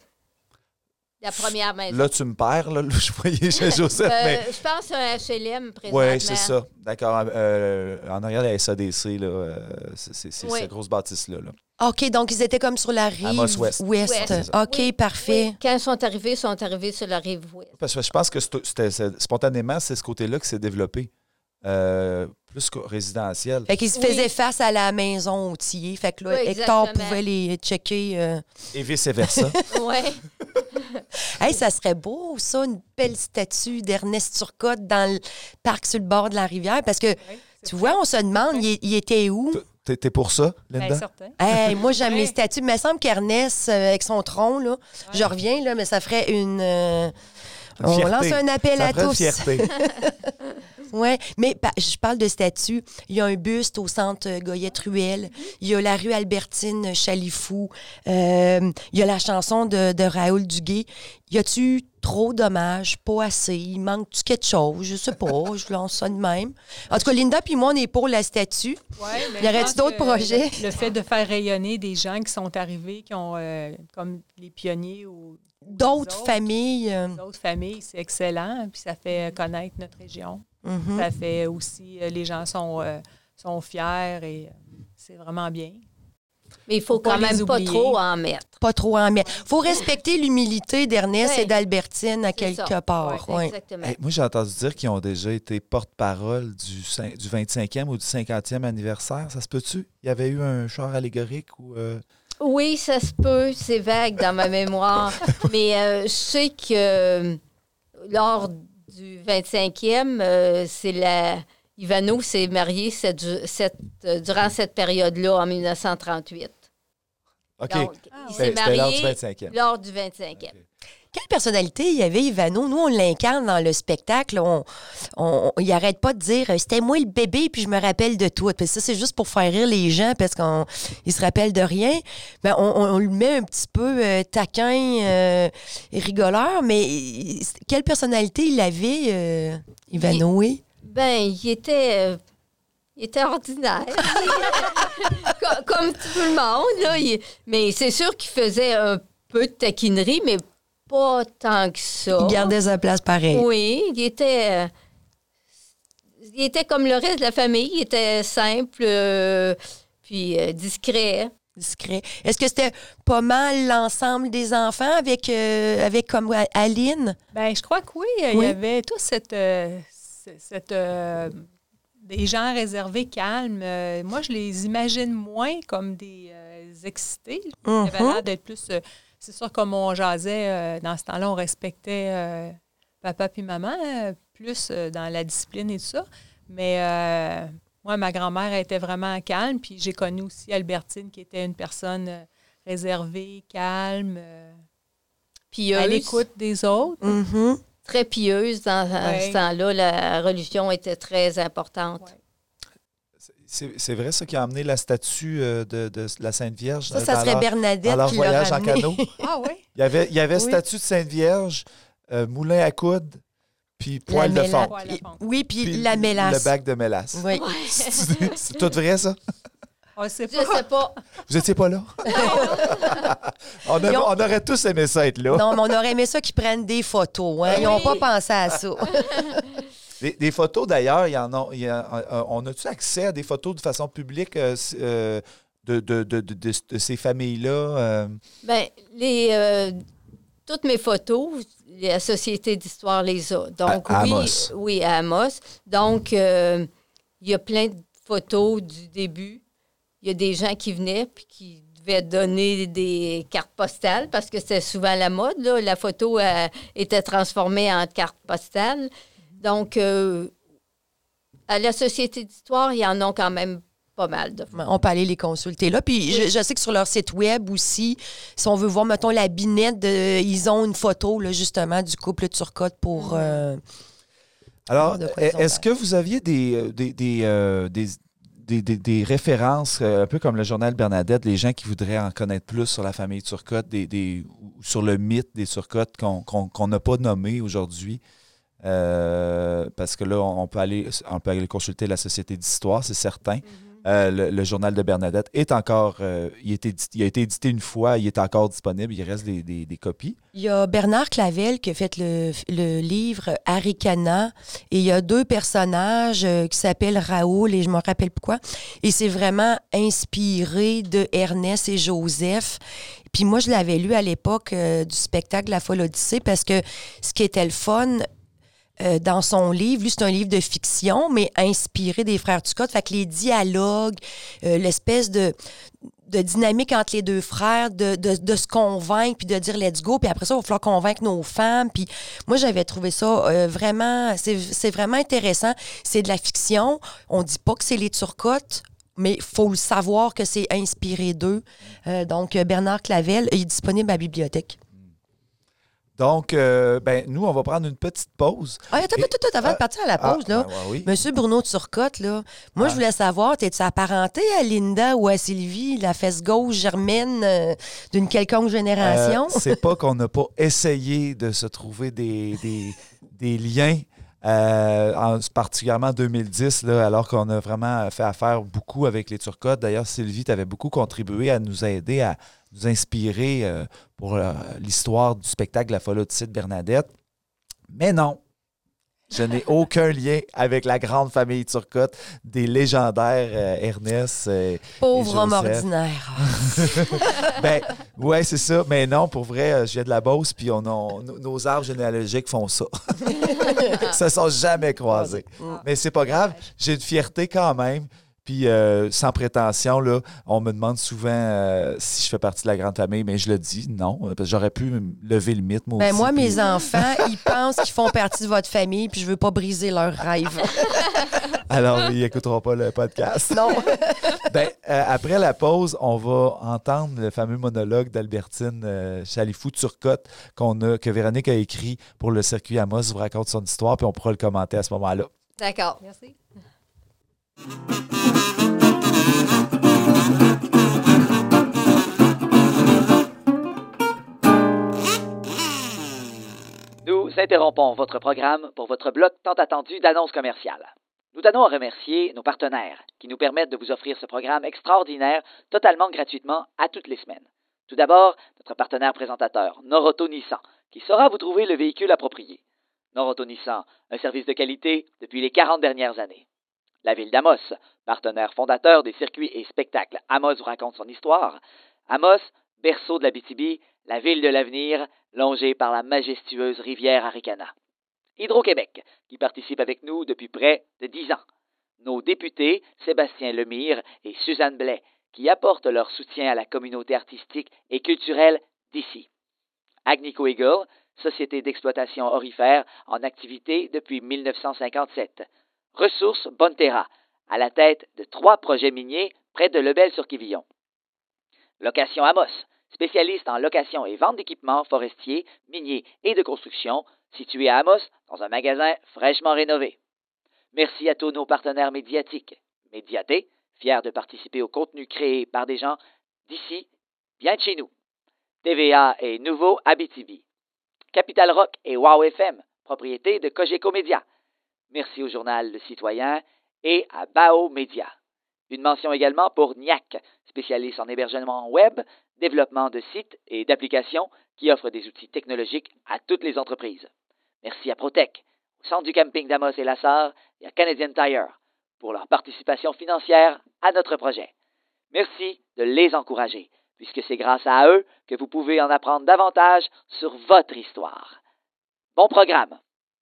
La première maison. Là, tu me perds, là. Je voyais chez Joseph, Euh, mais... Je pense à un H L M présentement. Oui, c'est ça. D'accord. Euh, en arrière de la S A D C, là, euh, c'est, c'est, c'est Oui. cette grosse bâtisse-là. Là. OK, donc ils étaient comme sur la rive Amos Ouest. Ouest. OK, Oui, parfait. oui. Quand ils sont arrivés, ils sont arrivés sur la rive ouest. Parce que je pense que c'est- c'était, c'est- spontanément, c'est ce côté-là qui s'est développé. Euh, plus que résidentiel. Fait qu'ils se Oui. faisaient face à la maison outillée. Fait que là, Oui, Hector exactement. pouvait les checker. euh. Et vice-versa. Oui. Hey, ça serait beau, ça, une belle statue d'Ernest Turcotte dans le parc sur le bord de la rivière. Parce que, tu vois, on se demande, il, il était où? T'es, t'es pour ça, Linda? Bien certain. Hey, moi, j'aime Ouais. les statues. Il me semble qu'Ernest, euh, avec son tronc, là, je reviens, là, mais ça ferait une... euh, Une on fierté. lance un appel Ça à ferait une tous. fierté. Oui, mais pa- je parle de statues. Il y a un buste au centre euh, Goyette-Ruel. Il y a la rue Albertine Chalifou. Euh, il y a la chanson de, de Raoul Duguay. Y a-tu trop d'hommages? Pas assez? Il manque-tu quelque chose? Je sais pas. Je lance ça de même. En tout cas, Linda puis moi, on est pour la statue. Ouais, mais Y aurait-tu je pense d'autres que projets? Le, le fait de faire rayonner des gens qui sont arrivés, qui ont, euh, comme les pionniers ou D'autres autres. familles. euh, d'autres familles, c'est excellent. Puis ça fait connaître notre région. mhm. Ça fait aussi, euh, les gens sont, euh, sont fiers et euh, c'est vraiment bien. Mais il faut, faut quand même pas trop en mettre. Pas trop en mettre. Il faut respecter l'humilité d'Ernest ouais. et d'Albertine à quelque ça. part. Ouais, ouais. Exactement. Hey, moi, j'ai entendu dire qu'ils ont déjà été porte-parole du, du vingt-cinquième ou du cinquantième anniversaire. Ça se peut-tu? Il y avait eu un char allégorique ou... Euh... Oui, ça se peut. C'est vague dans ma mémoire. Mais euh, je sais que euh, lors du vingt-cinquième, euh, c'est la... Ivano s'est marié cette, cette, euh, durant cette période-là, en dix-neuf cent trente-huit. OK. Donc, ah, il s'est marié lors du vingt-cinquième. Lors du vingt-cinquième. Okay. Quelle personnalité il y avait, Ivano? Nous, on l'incarne dans le spectacle. On, on, il n'arrête pas de dire « C'était moi le bébé, puis je me rappelle de tout. » Puis ça, c'est juste pour faire rire les gens parce qu'ils se rappellent de rien. Mais on, on, on le met un petit peu euh, taquin euh, et rigoleur. Mais quelle personnalité il avait, euh, Ivano? Il, ben, il était... Euh, Il était ordinaire. comme, comme tout le monde. Là, il, mais c'est sûr qu'il faisait un peu de taquinerie, mais pas tant que ça. Il gardait sa place pareil. Oui, il était... Euh, il était comme le reste de la famille. Il était simple, euh, puis euh, discret. Discret. Est-ce que c'était pas mal l'ensemble des enfants avec, euh, avec comme Aline? Bien, je crois que oui. oui. Il y avait toute cette... Euh, cette euh, des gens réservés, calmes. Euh, moi, je les imagine moins comme des euh, excités. Mm-hmm. Ils avaient l'air d'être plus... Euh, c'est sûr, comme on jasait, euh, dans ce temps-là, on respectait euh, papa puis maman, euh, plus euh, dans la discipline et tout ça. Mais euh, moi, ma grand-mère était vraiment calme. Puis j'ai connu aussi Albertine, qui était une personne euh, réservée, calme, euh, pieuse. À l'écoute des autres. Mm-hmm. Très pieuse dans ouais. ce temps-là. La religion était très importante. Ouais. C'est, c'est vrai, ça, qui a amené la statue de, de, de la Sainte Vierge. Ça, ça serait leur, Bernadette dans leur qui voyage l'a en canot. Ah oui? Il y avait, il y avait oui. statue de Sainte Vierge, euh, moulin à coude, puis poêle de fonte. Oui, puis, puis la mélasse. Le bac de mélasse. Oui. C'est, c'est tout vrai, ça? On sait pas. Je sais pas. Vous étiez pas là? on, a, ont... on aurait tous aimé ça être là. Non, mais on aurait aimé ça qu'ils prennent des photos. Hein? Ils n'ont oui. pas pensé à ça. Des, des photos, d'ailleurs, il y en a, il y a, on a-tu accès à des photos de façon publique euh, de, de, de, de, de, de ces familles-là? Euh? Bien, les, euh, toutes mes photos, la Société d'histoire les a. Donc, à, à oui, Amos. Oui, à Amos. Donc, euh, il y a plein de photos du début. Il y a des gens qui venaient puis qui devaient donner des cartes postales parce que c'était souvent la mode. Là. La photo euh, était transformée en carte postale. Donc, euh, à la Société d'histoire, il y en a quand même pas mal de photos. On peut aller les consulter là. Puis oui. je, je sais que sur leur site web aussi, si on veut voir, mettons, la binette, de, ils ont une photo là, justement du couple Turcotte pour... Euh, Alors, est-ce que vous aviez des... des, des, euh, des Des, des, des références, euh, un peu comme le journal Bernadette, les gens qui voudraient en connaître plus sur la famille Turcotte, des, des, sur le mythe des Turcotte qu'on qu'on, qu'on n'a pas nommé aujourd'hui. Euh, parce que là, on peut, aller, on peut aller consulter la Société d'histoire, c'est certain. Mm-hmm. Euh, le, le journal de Bernadette est encore... Euh, il, est édité, il a été édité une fois, il est encore disponible, il reste des, des, des copies. Il y a Bernard Clavel qui a fait le, le livre Arikana et il y a deux personnages euh, qui s'appellent Raoul et je me rappelle pourquoi. Et c'est vraiment inspiré de Ernest et Joseph. Puis moi, je l'avais lu à l'époque euh, du spectacle La Folle Odyssée parce que ce qui était le fun... Euh, dans son livre, lui, c'est un livre de fiction, mais inspiré des frères Turcotte. Fait que les dialogues, euh, l'espèce de, de dynamique entre les deux frères, de, de, de se convaincre, puis de dire « let's go », puis après ça, il va falloir convaincre nos femmes. Puis moi, j'avais trouvé ça euh, vraiment... C'est, c'est vraiment intéressant. C'est de la fiction. On dit pas que c'est les Turcotte, mais il faut le savoir que c'est inspiré d'eux. Euh, donc, Bernard Clavel est disponible à la bibliothèque. Donc, euh, ben, nous, on va prendre une petite pause. Ah, attends, attends, attends, avant euh, de partir à la pause, ah, là, ben, oui. Monsieur Bruno Turcotte, là, moi, ah. je voulais savoir, t'es-tu apparenté à Linda ou à Sylvie, la fesse gauche germaine euh, d'une quelconque génération? Euh, c'est pas qu'on n'a pas essayé de se trouver des, des, des liens, euh, en, particulièrement en deux mille dix, là, alors qu'on a vraiment fait affaire beaucoup avec les Turcotte. D'ailleurs, Sylvie, tu avais beaucoup contribué à nous aider à nous inspirer euh, pour euh, l'histoire du spectacle La Folle Odyssée de Bernadette. Mais non. Je n'ai aucun lien avec la grande famille Turcotte, des légendaires euh, Ernest. Euh, Pauvre et homme Joseph. ordinaire. Ben, ouais, c'est ça. Mais non, pour vrai, je viens de la Beauce, puis on a, nos, nos arbres généalogiques font ça. Ils se sont jamais croisés. Mais c'est pas grave. J'ai une fierté quand même. Puis, euh, sans prétention, là, on me demande souvent euh, si je fais partie de la grande famille, mais je le dis, non. Parce que j'aurais pu lever le mythe, moi Ben aussi. moi, puis... mes enfants, ils pensent qu'ils font partie de votre famille, puis je veux pas briser leurs rêves. Alors, ils n'écouteront pas le podcast. Non. Ben, euh, après la pause, on va entendre le fameux monologue d'Albertine euh, Chalifou-Turcotte qu'on a, que Véronique a écrit pour le circuit Amos vous raconte son histoire, puis on pourra le commenter à ce moment-là. D'accord. Merci. Nous interrompons votre programme pour votre bloc tant attendu d'annonces commerciales. Nous tenons à remercier nos partenaires qui nous permettent de vous offrir ce programme extraordinaire totalement gratuitement à toutes les semaines. Tout d'abord, notre partenaire présentateur, Noroto Nissan, qui saura vous trouver le véhicule approprié. Noroto Nissan, un service de qualité depuis les quarante dernières années. La ville d'Amos, partenaire fondateur des circuits et spectacles Amos vous raconte son histoire. Amos, berceau de l'Abitibi, la ville de l'avenir, longée par la majestueuse rivière Arikana. Hydro-Québec, qui participe avec nous depuis près de dix ans. Nos députés, Sébastien Lemire et Suzanne Blais, qui apportent leur soutien à la communauté artistique et culturelle d'ici. Agnico Eagle, société d'exploitation aurifère en activité depuis mille neuf cent cinquante-sept. Ressources Bonterra, à la tête de trois projets miniers près de Lebel-sur-Quivillon. Location Amos, spécialiste en location et vente d'équipements forestiers, miniers et de construction, situé à Amos, dans un magasin fraîchement rénové. Merci à tous nos partenaires médiatiques. Médiaté, fier de participer au contenu créé par des gens d'ici, bien de chez nous. T V A et Nouveau Abitibi. Capital Rock et Wow F M, propriété de Cogeco Média. Merci au journal Le Citoyen et à Bao Média. Une mention également pour N I A C, spécialiste en hébergement web, développement de sites et d'applications qui offre des outils technologiques à toutes les entreprises. Merci à Protec, au centre du camping d'Amos et La Sarre et à Canadian Tire pour leur participation financière à notre projet. Merci de les encourager, puisque c'est grâce à eux que vous pouvez en apprendre davantage sur votre histoire. Bon programme!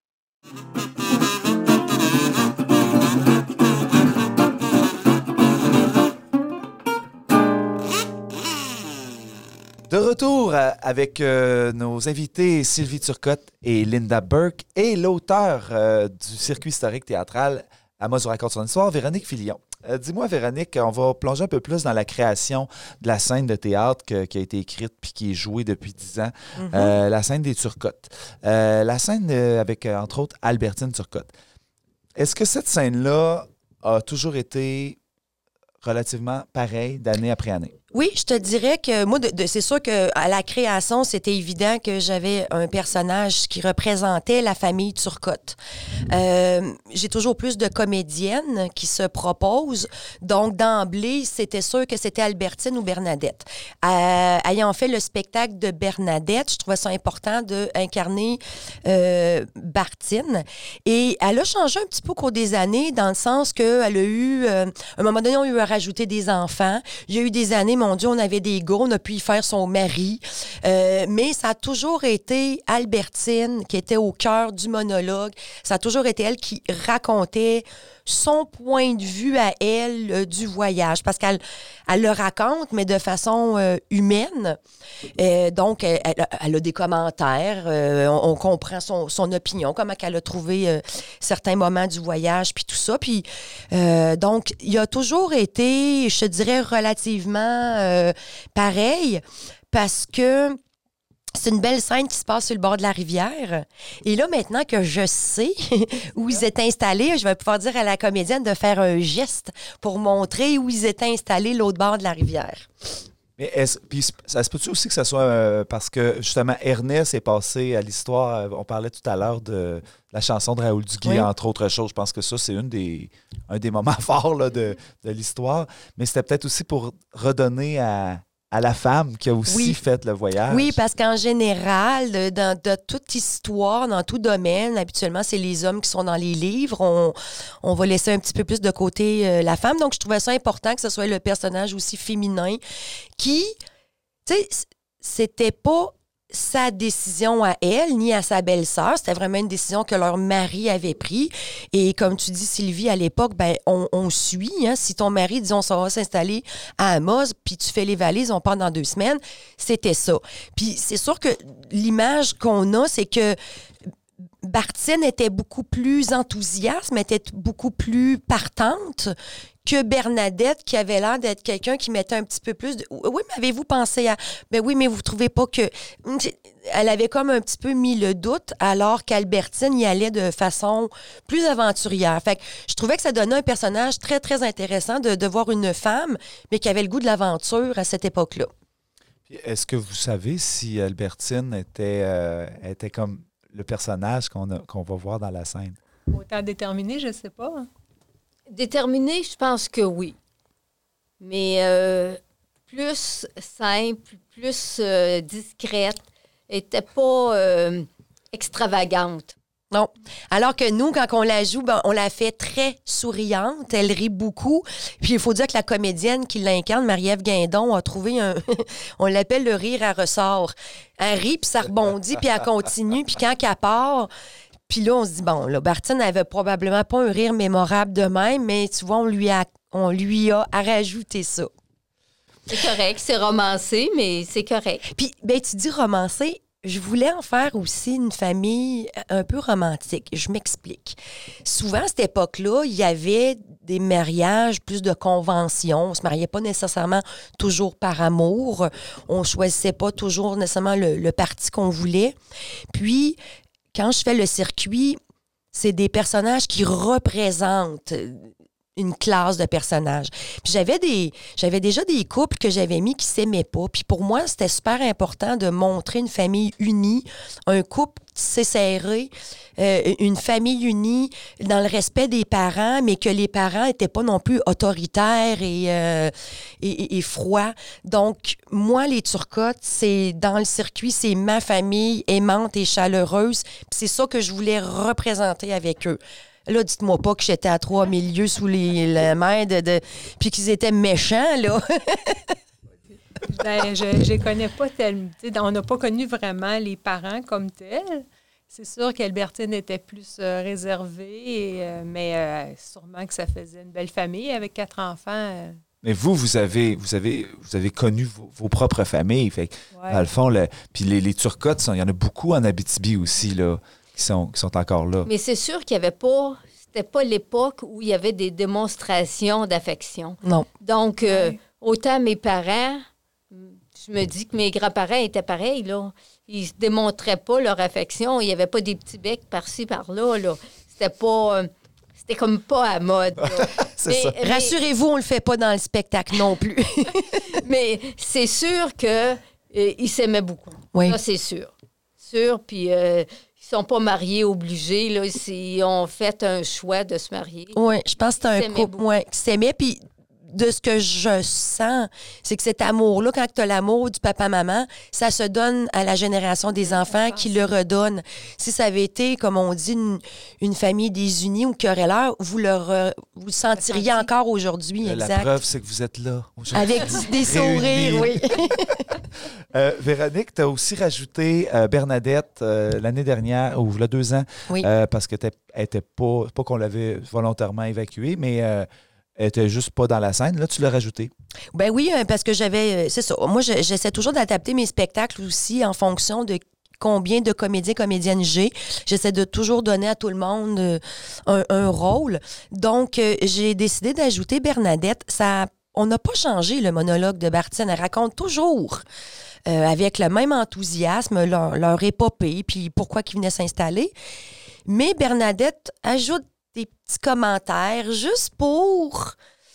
De retour euh, avec euh, nos invités Sylvie Turcotte et Linda Burke et l'auteur euh, du circuit historique théâtral Amos vous raconte son histoire, Véronique Filion. Euh, dis-moi, Véronique, on va plonger un peu plus dans la création de la scène de théâtre que, qui a été écrite puis qui est jouée depuis dix ans, mm-hmm. euh, la scène des Turcottes. Euh, la scène euh, avec, euh, entre autres, Albertine Turcotte. Est-ce que cette scène-là a toujours été relativement pareille d'année après année? Oui, je te dirais que moi, de, de, c'est sûr qu'à la création, c'était évident que j'avais un personnage qui représentait la famille Turcotte. Euh, j'ai toujours plus de comédiennes qui se proposent. Donc, d'emblée, c'était sûr que c'était Albertine ou Bernadette. Euh, ayant fait le spectacle de Bernadette, je trouvais ça important d'incarner euh, Bartine. Et elle a changé un petit peu au cours des années, dans le sens qu'elle a eu, euh, à un moment donné, on a eu à rajouter des enfants. Il y a eu des années, mon Dieu, on avait des gars, on a pu y faire son mari. Euh, mais ça a toujours été Albertine qui était au cœur du monologue. Ça a toujours été elle qui racontait son point de vue à elle euh, du voyage. Parce qu'elle elle le raconte, mais de façon euh, humaine. Euh, donc, elle, elle, elle a des commentaires. Euh, on, on comprend son, son opinion, comment elle a trouvé euh, certains moments du voyage, puis tout ça. Puis, euh, donc, il a toujours été, je te dirais, relativement euh, pareil, parce que c'est une belle scène qui se passe sur le bord de la rivière. Et là, maintenant que je sais où ils étaient installés, je vais pouvoir dire à la comédienne de faire un geste pour montrer où ils étaient installés l'autre bord de la rivière. Mais est-ce, puis ça se peut-tu aussi que ce soit euh, parce que, justement, Ernest est passé à l'histoire, on parlait tout à l'heure de la chanson de Raoul Duguay, oui. entre autres choses. Je pense que ça, c'est une des, un des moments forts là, de, de l'histoire. Mais c'était peut-être aussi pour redonner à... à la femme qui a aussi Oui. fait le voyage. Oui, parce qu'en général, de- dans de toute histoire, dans tout domaine, habituellement, c'est les hommes qui sont dans les livres. On, on va laisser un petit peu plus de côté euh, la femme. Donc, je trouvais ça important que ce soit le personnage aussi féminin qui, tu sais, c- c'était pas sa décision à elle, ni à sa belle-sœur. C'était vraiment une décision que leur mari avait prise. Et comme tu dis, Sylvie, à l'époque, ben, on, on suit. Hein. Si ton mari dit, on s'en va s'installer à Amos, puis tu fais les valises, on part dans deux semaines, c'était ça. Puis c'est sûr que l'image qu'on a, c'est que Bartine était beaucoup plus enthousiaste, mais était beaucoup plus partante que Bernadette, qui avait l'air d'être quelqu'un qui mettait un petit peu plus de... Oui, mais avez-vous pensé à... Ben oui, mais vous trouvez pas que... Elle avait comme un petit peu mis le doute, alors qu'Albertine y allait de façon plus aventurière. Fait que je trouvais que ça donnait un personnage très, très intéressant de, de voir une femme, mais qui avait le goût de l'aventure à cette époque-là. Puis est-ce que vous savez si Albertine était, euh, était comme le personnage qu'on a- qu'on va voir dans la scène? Autant déterminé, je ne sais pas. hein. Déterminée, je pense que oui. Mais euh, plus simple, plus euh, discrète, était pas euh, extravagante. Non. Alors que nous, quand on la joue, ben, on la fait très souriante. Elle rit beaucoup. Puis il faut dire que la comédienne qui l'incarne, Marie-Ève Guindon, a trouvé un... on l'appelle le rire à ressort. Elle rit, puis ça rebondit, puis elle continue. Puis quand elle part... Puis là, on se dit, bon, là, Bartine n'avait probablement pas un rire mémorable de même, mais tu vois, on lui a, on lui a rajouté ça. C'est correct, c'est romancé, mais c'est correct. Puis, ben, tu dis romancé. Je voulais en faire aussi une famille un peu romantique. Je m'explique. Souvent, à cette époque-là, il y avait des mariages, plus de conventions. On ne se mariait pas nécessairement toujours par amour. On ne choisissait pas toujours nécessairement le, le parti qu'on voulait. Puis, quand je fais le circuit, c'est des personnages qui représentent une classe de personnages. Puis j'avais des j'avais déjà des couples que j'avais mis qui s'aimaient pas. Puis pour moi, c'était super important de montrer une famille unie, un couple tissé serré, euh, une famille unie dans le respect des parents, mais que les parents n'étaient pas non plus autoritaires et, euh, et, et, et froids. Donc, moi, les Turcottes, c'est dans le circuit, c'est ma famille aimante et chaleureuse. Puis c'est ça que je voulais représenter avec eux. Là, dites-moi pas que j'étais à trois milieux sous les, la main de, de puis qu'ils étaient méchants, là. Ben, je ne les connais pas tellement. On n'a pas connu vraiment les parents comme tels. C'est sûr qu'Albertine était plus euh, réservée, et, euh, mais euh, sûrement que ça faisait une belle famille avec quatre enfants. euh. Mais vous, vous avez, vous avez, vous avez connu vos, vos propres familles. Fait que, Ouais. dans le fond, le, puis les, les Turcottes, sont- il y en a beaucoup en Abitibi aussi, là, qui sont, qui sont encore là. Mais c'est sûr qu'il n'y avait pas... C'était pas l'époque où il y avait des démonstrations d'affection. Non. Donc, euh, Ouais. autant mes parents, je me dis que mes grands-parents étaient pareils, là. Ils se démontraient pas leur affection. Il n'y avait pas des petits becs par-ci, par-là, là. C'était pas... euh, c'était comme pas à mode, là. C'est Mais- ça. mais- Rassurez-vous, on le fait pas dans le spectacle non plus. Mais c'est sûr que euh, ils s'aimaient beaucoup. Oui. Ça, c'est sûr. Sûr, puis euh, ils sont pas mariés obligés, là. Ils ont fait un choix de se marier. Oui, je pense que c'est un S'aimaient couple beaucoup. ouais, qui s'aimait. Puis de ce que je sens, c'est que cet amour-là, quand tu as l'amour du papa-maman, ça se donne à la génération des enfants qui le redonnent. Si ça avait été, comme on dit, une, une famille désunie ou querelleur, vous le, re- vous le sentiriez encore aujourd'hui. La Exact. preuve, c'est que vous êtes là aujourd'hui. Avec des sourires, oui. Euh, Véronique, tu as aussi rajouté euh, Bernadette euh, l'année dernière, ou il y a deux ans, Oui. euh, parce que elle était pas, pas qu'on l'avait volontairement évacuée, mais euh, elle était juste pas dans la scène. Là, tu l'as rajouté. Ben oui, euh, parce que j'avais... euh, C'est ça. Moi, je- j'essaie toujours d'adapter mes spectacles aussi en fonction de combien de comédiens, comédiennes j'ai. J'essaie de toujours donner à tout le monde euh, un, un rôle. Donc, euh, j'ai décidé d'ajouter Bernadette. Ça, on n'a pas changé le monologue de Bartine. Elle raconte toujours euh, avec le même enthousiasme leur, leur épopée, puis pourquoi ils venaient s'installer. Mais Bernadette ajoute des petits commentaires juste pour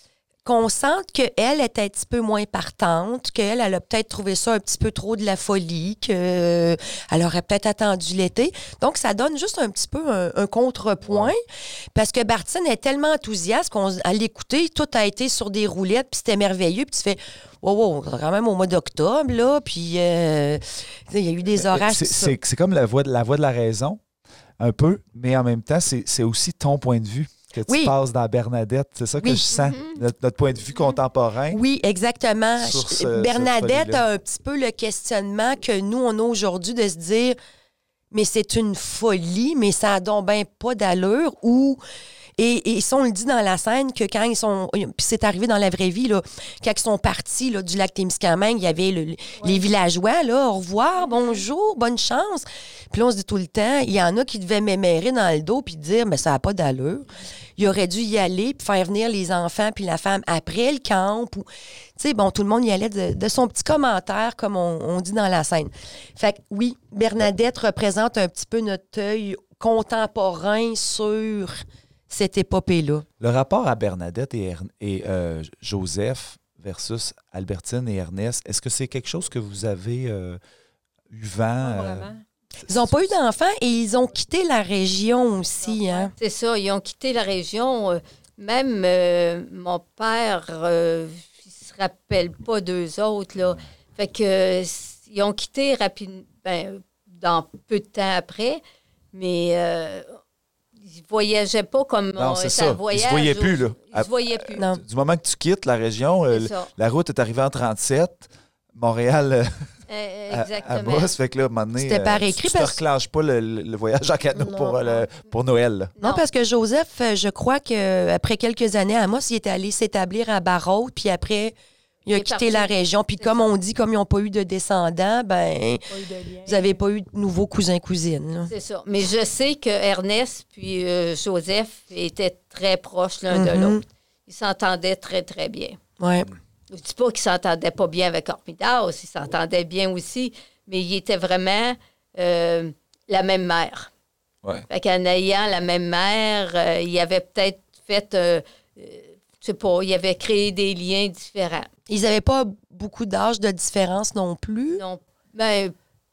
qu'on sente qu'elle était un petit peu moins partante, qu'elle elle a peut-être trouvé ça un petit peu trop de la folie, qu'elle aurait peut-être attendu l'été. Donc, ça donne juste un petit peu un, un contrepoint, ouais. parce que Bartine est tellement enthousiaste qu'à l'écouter, tout a été sur des roulettes, puis c'était merveilleux, puis tu fais « Wow, wow, quand même au mois d'octobre, là, puis euh, il y a eu des orages. » C'est, c'est, c'est comme la voix, de, la voix de la raison, un peu, mais en même temps, c'est, c'est aussi ton point de vue que tu oui. passes dans Bernadette. C'est ça que oui. je sens, mm-hmm. notre, notre point de vue contemporain. Oui, exactement. Ce, Bernadette a un petit peu le questionnement que nous, on a aujourd'hui de se dire « Mais c'est une folie, mais ça n'a donc bien pas d'allure. » ou Et, et ça, on le dit dans la scène que quand ils sont... Puis c'est arrivé dans la vraie vie, là, quand ils sont partis là, du lac Témiscamingue, il y avait le, le, ouais. les villageois, là, au revoir, bonjour, bonne chance. Puis là, on se dit tout le temps, il y en a qui devaient m'émérer dans le dos puis dire, mais ça n'a pas d'allure. Il aurait dû y aller puis faire venir les enfants puis la femme après le camp. Tu sais, bon, tout le monde y allait de, de son petit commentaire, comme on, on dit dans la scène. Fait que oui, Bernadette représente un petit peu notre œil contemporain sur cette épopée-là. Le rapport à Bernadette et, Ern- et euh, Joseph versus Albertine et Ernest, est-ce que c'est quelque chose que vous avez euh, eu vent? Euh, ils n'ont pas eu d'enfants et ils ont quitté la région aussi. Hein? C'est ça, ils ont quitté la région. Euh, même euh, mon père, euh, il ne se rappelle pas d'eux autres. Là. Fait que, euh, ils ont quitté rapidement, ben, dans peu de temps après, mais... Euh, ils ne voyageaient pas comme non, on, c'est ça. Voyage. Ils ne se voyaient plus. Là. Ils ne se voyaient plus. Non. Du moment que tu quittes la région, euh, la route est arrivée en trente-sept, Montréal euh, euh, à, à Beauce. Fait que là, à un moment donné, c'était par euh, écrit. Tu ne parce... te reclenches pas le, le voyage en canot pour, le, pour Noël. Là. Non, non, parce que Joseph, je crois qu'après quelques années à Amos, il est allé s'établir à Barrault, puis après... Il a quitté la région. Puis comme on dit, comme ils n'ont pas eu de descendants, ben vous n'avez pas eu de nouveaux cousins-cousines. Là. C'est ça. Mais je sais que Ernest puis euh, Joseph étaient très proches l'un mm-hmm. de l'autre. Ils s'entendaient très, très bien. Ouais. Je ne dis pas qu'ils ne s'entendaient pas bien avec Hormidas, ils s'entendaient bien aussi, mais ils étaient vraiment euh, la même mère. Ouais. Fait qu'en ayant la même mère, euh, il avait peut-être fait... Euh, euh, je sais pas, il avait créé des liens différents. Ils n'avaient pas beaucoup d'âge de différence non plus? Non. Ben,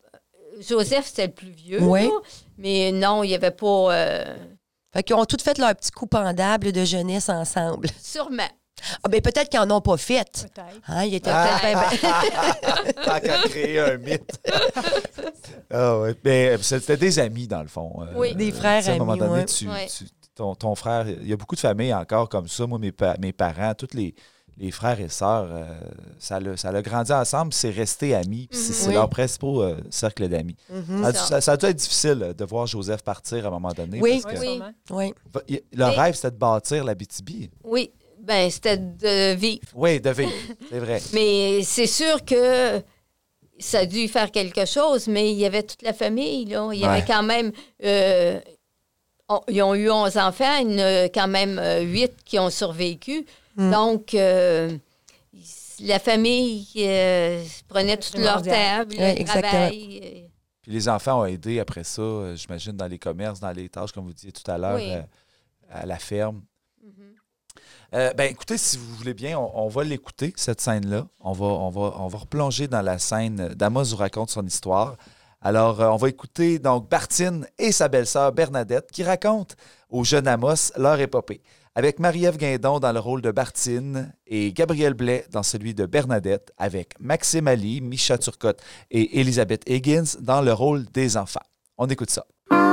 Joseph, c'était le plus vieux. Oui. Là, mais non, il n'y avait pas... Euh... Fait qu'ils ont tous fait leur petit coup pendable de jeunesse ensemble. Sûrement. Ah ben peut-être qu'ils n'en ont pas fait. Peut-être. Hein, ils étaient ah, peut-être... Tant qu'à créer un mythe. Ah ouais. Mais c'était des amis, dans le fond. Oui. Des frères amis, à un moment donné, ouais. tu... Ouais. tu Ton, ton frère, il y a beaucoup de familles encore comme ça. Moi, mes, pa- mes parents, tous les, les frères et sœurs, euh, ça, l'a, ça l'a grandi ensemble, c'est resté amis. Mm-hmm. C'est, c'est oui. leur principal euh, cercle d'amis. Mm-hmm. Ça, ça, ça a dû être difficile de voir Joseph partir à un moment donné. Oui, parce que oui. oui. Le Mais, rêve, c'était de bâtir l'Abitibi. Oui, bien, c'était de vivre. Oui, de vivre, c'est vrai. Mais c'est sûr que ça a dû faire quelque chose, mais il y avait toute la famille, là. Il y ouais. avait quand même... Euh, On, ils ont eu onze enfants, il y en a quand même huit qui ont survécu. Mm. Donc, euh, la famille euh, prenait tout leur temps, le ouais, travail. Euh... Puis les enfants ont aidé après ça, euh, j'imagine, dans les commerces, dans les tâches, comme vous disiez tout à l'heure, oui. euh, à la ferme. Mm-hmm. Euh, ben, écoutez, si vous voulez bien, on, on va l'écouter, cette scène-là. On va, on, va, on va replonger dans la scène d'Amos vous raconte son histoire. Alors, euh, on va écouter donc Bartine et sa belle-sœur Bernadette qui racontent au jeune Amos leur épopée, avec Marie-Ève Guindon dans le rôle de Bartine et Gabriel Blais dans celui de Bernadette, avec Maxime Ali, Micha Turcotte et Elisabeth Higgins dans le rôle des enfants. On écoute ça.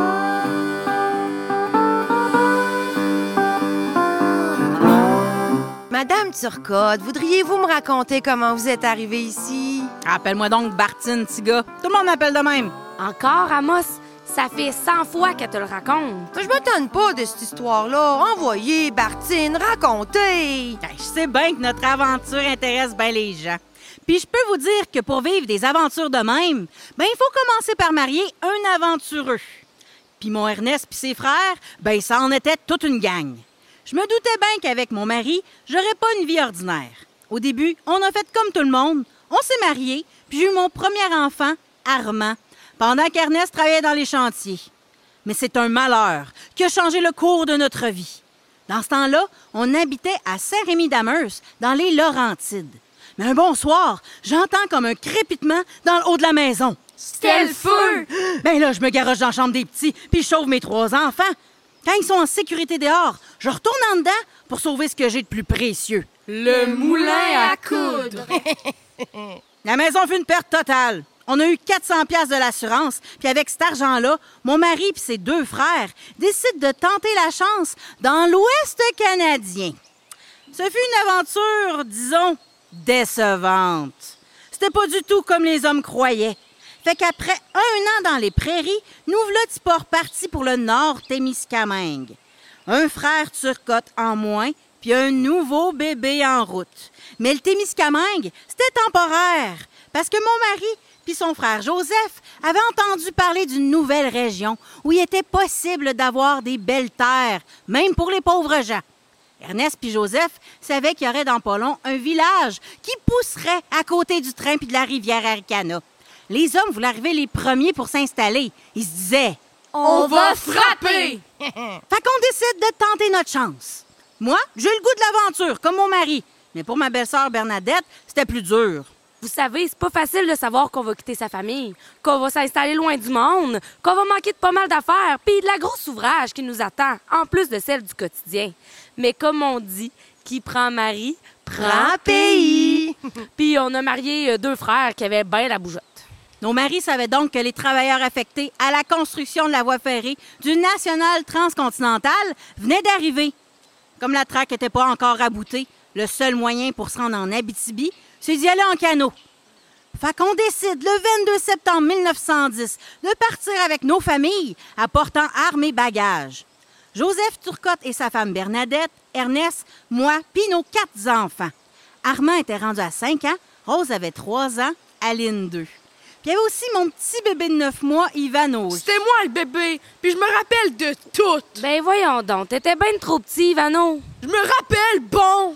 Madame Turcotte, voudriez-vous me raconter comment vous êtes arrivée ici? Appelle-moi donc Bartine, petit gars. Tout le monde m'appelle de même. Encore, Amos? Ça fait cent fois qu'elle te le raconte. Je m'étonne pas de cette histoire-là. Envoyez, Bartine, racontez! Ben, je sais bien que notre aventure intéresse bien les gens. Puis je peux vous dire que pour vivre des aventures de même, ben il faut commencer par marier un aventureux. Puis mon Ernest puis ses frères, ben ça en était toute une gang. Je me doutais bien qu'avec mon mari, j'aurais pas une vie ordinaire. Au début, on a fait comme tout le monde. On s'est mariés, puis j'ai eu mon premier enfant, Armand, pendant qu'Ernest travaillait dans les chantiers. Mais c'est un malheur qui a changé le cours de notre vie. Dans ce temps-là, on habitait à Saint-Rémy-d'Amers, dans les Laurentides. Mais un bon soir, j'entends comme un crépitement dans le haut de la maison. C'était le feu! Ben là, je me garoche dans la chambre des petits, puis je sauve mes trois enfants. Quand ils sont en sécurité dehors, je retourne en dedans pour sauver ce que j'ai de plus précieux. Le moulin à coudre! La maison fut une perte totale. On a eu quatre cents piastres de l'assurance, puis avec cet argent-là, mon mari et ses deux frères décident de tenter la chance dans l'Ouest canadien. Ce fut une aventure, disons, décevante. C'était pas du tout comme les hommes croyaient. Fait qu'après un an dans les prairies, nous voilà pas repartis pour le nord Témiscamingue. Un frère Turcotte en moins, puis un nouveau bébé en route. Mais le Témiscamingue, c'était temporaire, parce que mon mari puis son frère Joseph avaient entendu parler d'une nouvelle région où il était possible d'avoir des belles terres, même pour les pauvres gens. Ernest puis Joseph savaient qu'il y aurait dans pas long un village qui pousserait à côté du train puis de la rivière Aricana. Les hommes voulaient arriver les premiers pour s'installer. Ils se disaient « On va frapper! » Fait qu'on décide de tenter notre chance. Moi, j'ai le goût de l'aventure, comme mon mari. Mais pour ma belle-sœur Bernadette, c'était plus dur. Vous savez, c'est pas facile de savoir qu'on va quitter sa famille, qu'on va s'installer loin du monde, qu'on va manquer de pas mal d'affaires, puis de la grosse ouvrage qui nous attend, en plus de celle du quotidien. Mais comme on dit, qui prend mari, prend pays. Puis on a marié deux frères qui avaient bien la bougeotte. Nos maris savaient donc que les travailleurs affectés à la construction de la voie ferrée du national transcontinental venaient d'arriver. Comme la traque n'était pas encore raboutée, le seul moyen pour se rendre en Abitibi, c'est d'y aller en canot. Fait qu'on décide le vingt-deux septembre mille neuf cent dix de partir avec nos familles, apportant armes et bagages. Joseph Turcotte et sa femme Bernadette, Ernest, moi, puis nos quatre enfants. Armand était rendu à cinq ans, Rose avait trois ans, Aline deux. Puis il y avait aussi mon petit bébé de neuf mois, Ivano. C'était moi le bébé, puis je me rappelle de tout. Ben voyons donc, t'étais bien trop petit, Ivano. Je me rappelle, bon.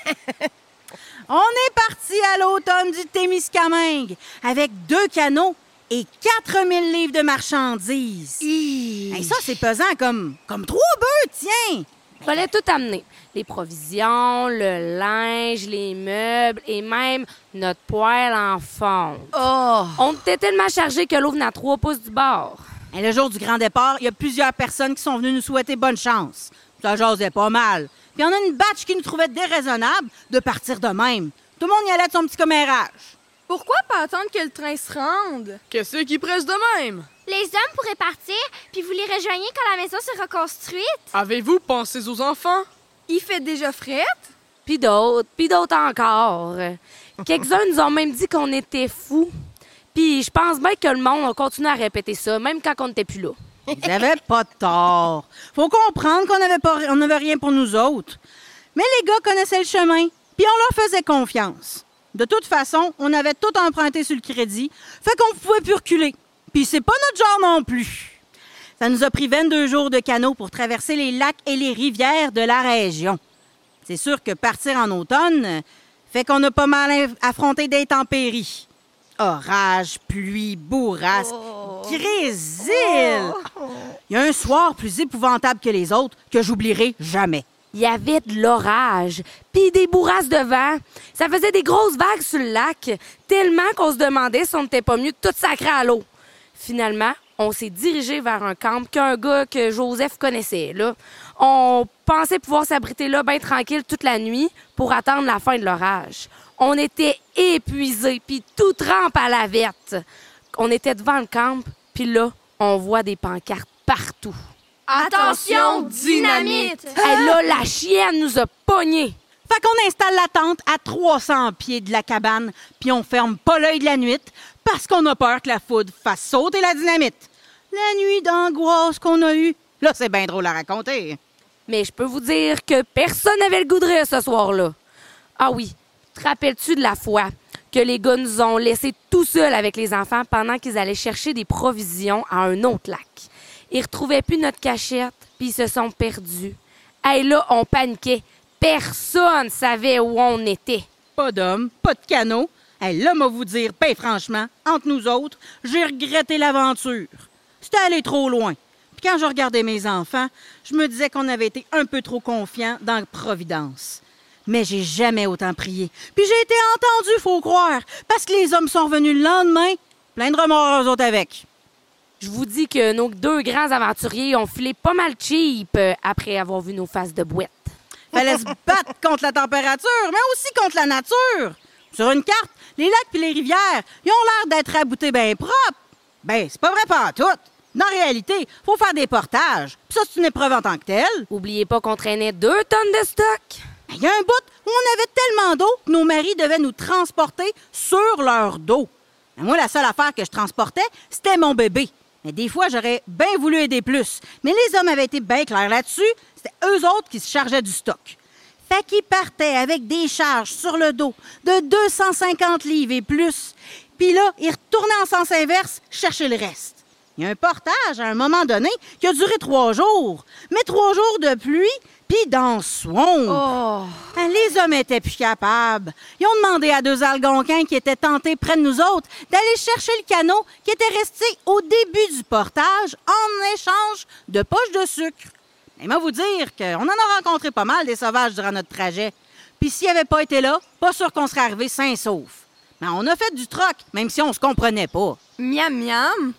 On est parti à l'automne du Témiscamingue avec deux canots et quatre mille livres de marchandises. Hey, ça, c'est pesant comme, comme trois bœufs, tiens! Fallait tout amener. Les provisions, le linge, les meubles et même notre poêle en fonte. Oh! On était tellement chargés que l'eau venait à trois pouces du bord. Et le jour du grand départ, il y a plusieurs personnes qui sont venues nous souhaiter bonne chance. Ça jasait pas mal. Puis on a une batch qui nous trouvait déraisonnable de partir de même. Tout le monde y allait de son petit commérage. Pourquoi pas attendre que le train se rende? Qu'est-ce qui presse de même? Les hommes pourraient partir, puis vous les rejoignez quand la maison sera construite. Avez-vous pensé aux enfants? Il fait déjà frette? Puis d'autres, puis d'autres encore. Quelques-uns nous ont même dit qu'on était fous. Puis je pense bien que le monde a continué à répéter ça, même quand on n'était plus là. Ils avaient pas tort. Faut comprendre qu'on n'avait pas, on n'avait rien pour nous autres. Mais les gars connaissaient le chemin, puis on leur faisait confiance. De toute façon, on avait tout emprunté sur le crédit, fait qu'on pouvait plus reculer. Puis c'est pas notre genre non plus. Ça nous a pris vingt-deux jours de canot pour traverser les lacs et les rivières de la région. C'est sûr que partir en automne fait qu'on a pas mal affronté d'intempéries. Orage, pluie, bourrasque, oh. grésil. Il y a un soir plus épouvantable que les autres que j'oublierai jamais. Il y avait de l'orage, puis des bourrasques de vent. Ça faisait des grosses vagues sur le lac, tellement qu'on se demandait si on n'était pas mieux de tout sacrer à l'eau. Finalement, on s'est dirigé vers un camp qu'un gars que Joseph connaissait. Là. On pensait pouvoir s'abriter là bien tranquille toute la nuit pour attendre la fin de l'orage. On était épuisés, puis tout trempe à la verte. On était devant le camp, puis là, on voit des pancartes partout. Attention, dynamite! Et là, la chienne nous a pognés. Fait qu'on installe la tente à trois cents pieds de la cabane, puis on ferme pas l'œil de la nuit parce qu'on a peur que la foudre fasse sauter la dynamite. La nuit d'angoisse qu'on a eue, là, c'est bien drôle à raconter. Mais je peux vous dire que personne n'avait le goût de rire ce soir-là. Ah oui, te rappelles-tu de la fois que les gars nous ont laissés tout seuls avec les enfants pendant qu'ils allaient chercher des provisions à un autre lac? Ils retrouvaient plus notre cachette, puis ils se sont perdus. Hey, là, on paniquait. Personne savait où on était. Pas d'homme, pas de canot. Hey, là, moi vous dire, ben franchement, entre nous autres, j'ai regretté l'aventure. C'était allé trop loin. Puis Quand je regardais mes enfants, je me disais qu'on avait été un peu trop confiants dans la Providence. Mais j'ai jamais autant prié. Puis j'ai été entendue, faut croire, parce que les hommes sont revenus le lendemain, plein de remords eux autres avec. Je vous dis que nos deux grands aventuriers ont filé pas mal cheap euh, après avoir vu nos faces de bouette. Fallait se battre contre la température, mais aussi contre la nature. Sur une carte, les lacs puis les rivières, ils ont l'air d'être raboutés bien propres. Ben, c'est pas vrai pantoute. Dans la réalité, faut faire des portages. Puis ça, c'est une épreuve en tant que telle. Oubliez pas qu'on traînait deux tonnes de stock. Il y a un bout où on avait tellement d'eau que nos maris devaient nous transporter sur leur dos. Ben, moi, la seule affaire que je transportais, c'était mon bébé. Mais des fois, j'aurais bien voulu aider plus. Mais les hommes avaient été bien clairs là-dessus. C'était eux autres qui se chargeaient du stock. Fait qu'ils partaient avec des charges sur le dos de deux cent cinquante livres et plus. Puis là, ils retournaient en sens inverse chercher le reste. Il y a un portage, à un moment donné, qui a duré trois jours. Mais trois jours de pluie, puis dans le swamp. Oh. Les hommes étaient plus capables. Ils ont demandé à deux Algonquins qui étaient tentés près de nous autres d'aller chercher le canot qui était resté au début du portage en échange de poches de sucre. Mais moi vous dire qu'on en a rencontré pas mal des sauvages durant notre trajet. Puis s'ils n'avaient pas été là, pas sûr qu'on serait arrivé sains et saufs. Mais on a fait du troc, même si on se comprenait pas. Miam, miam.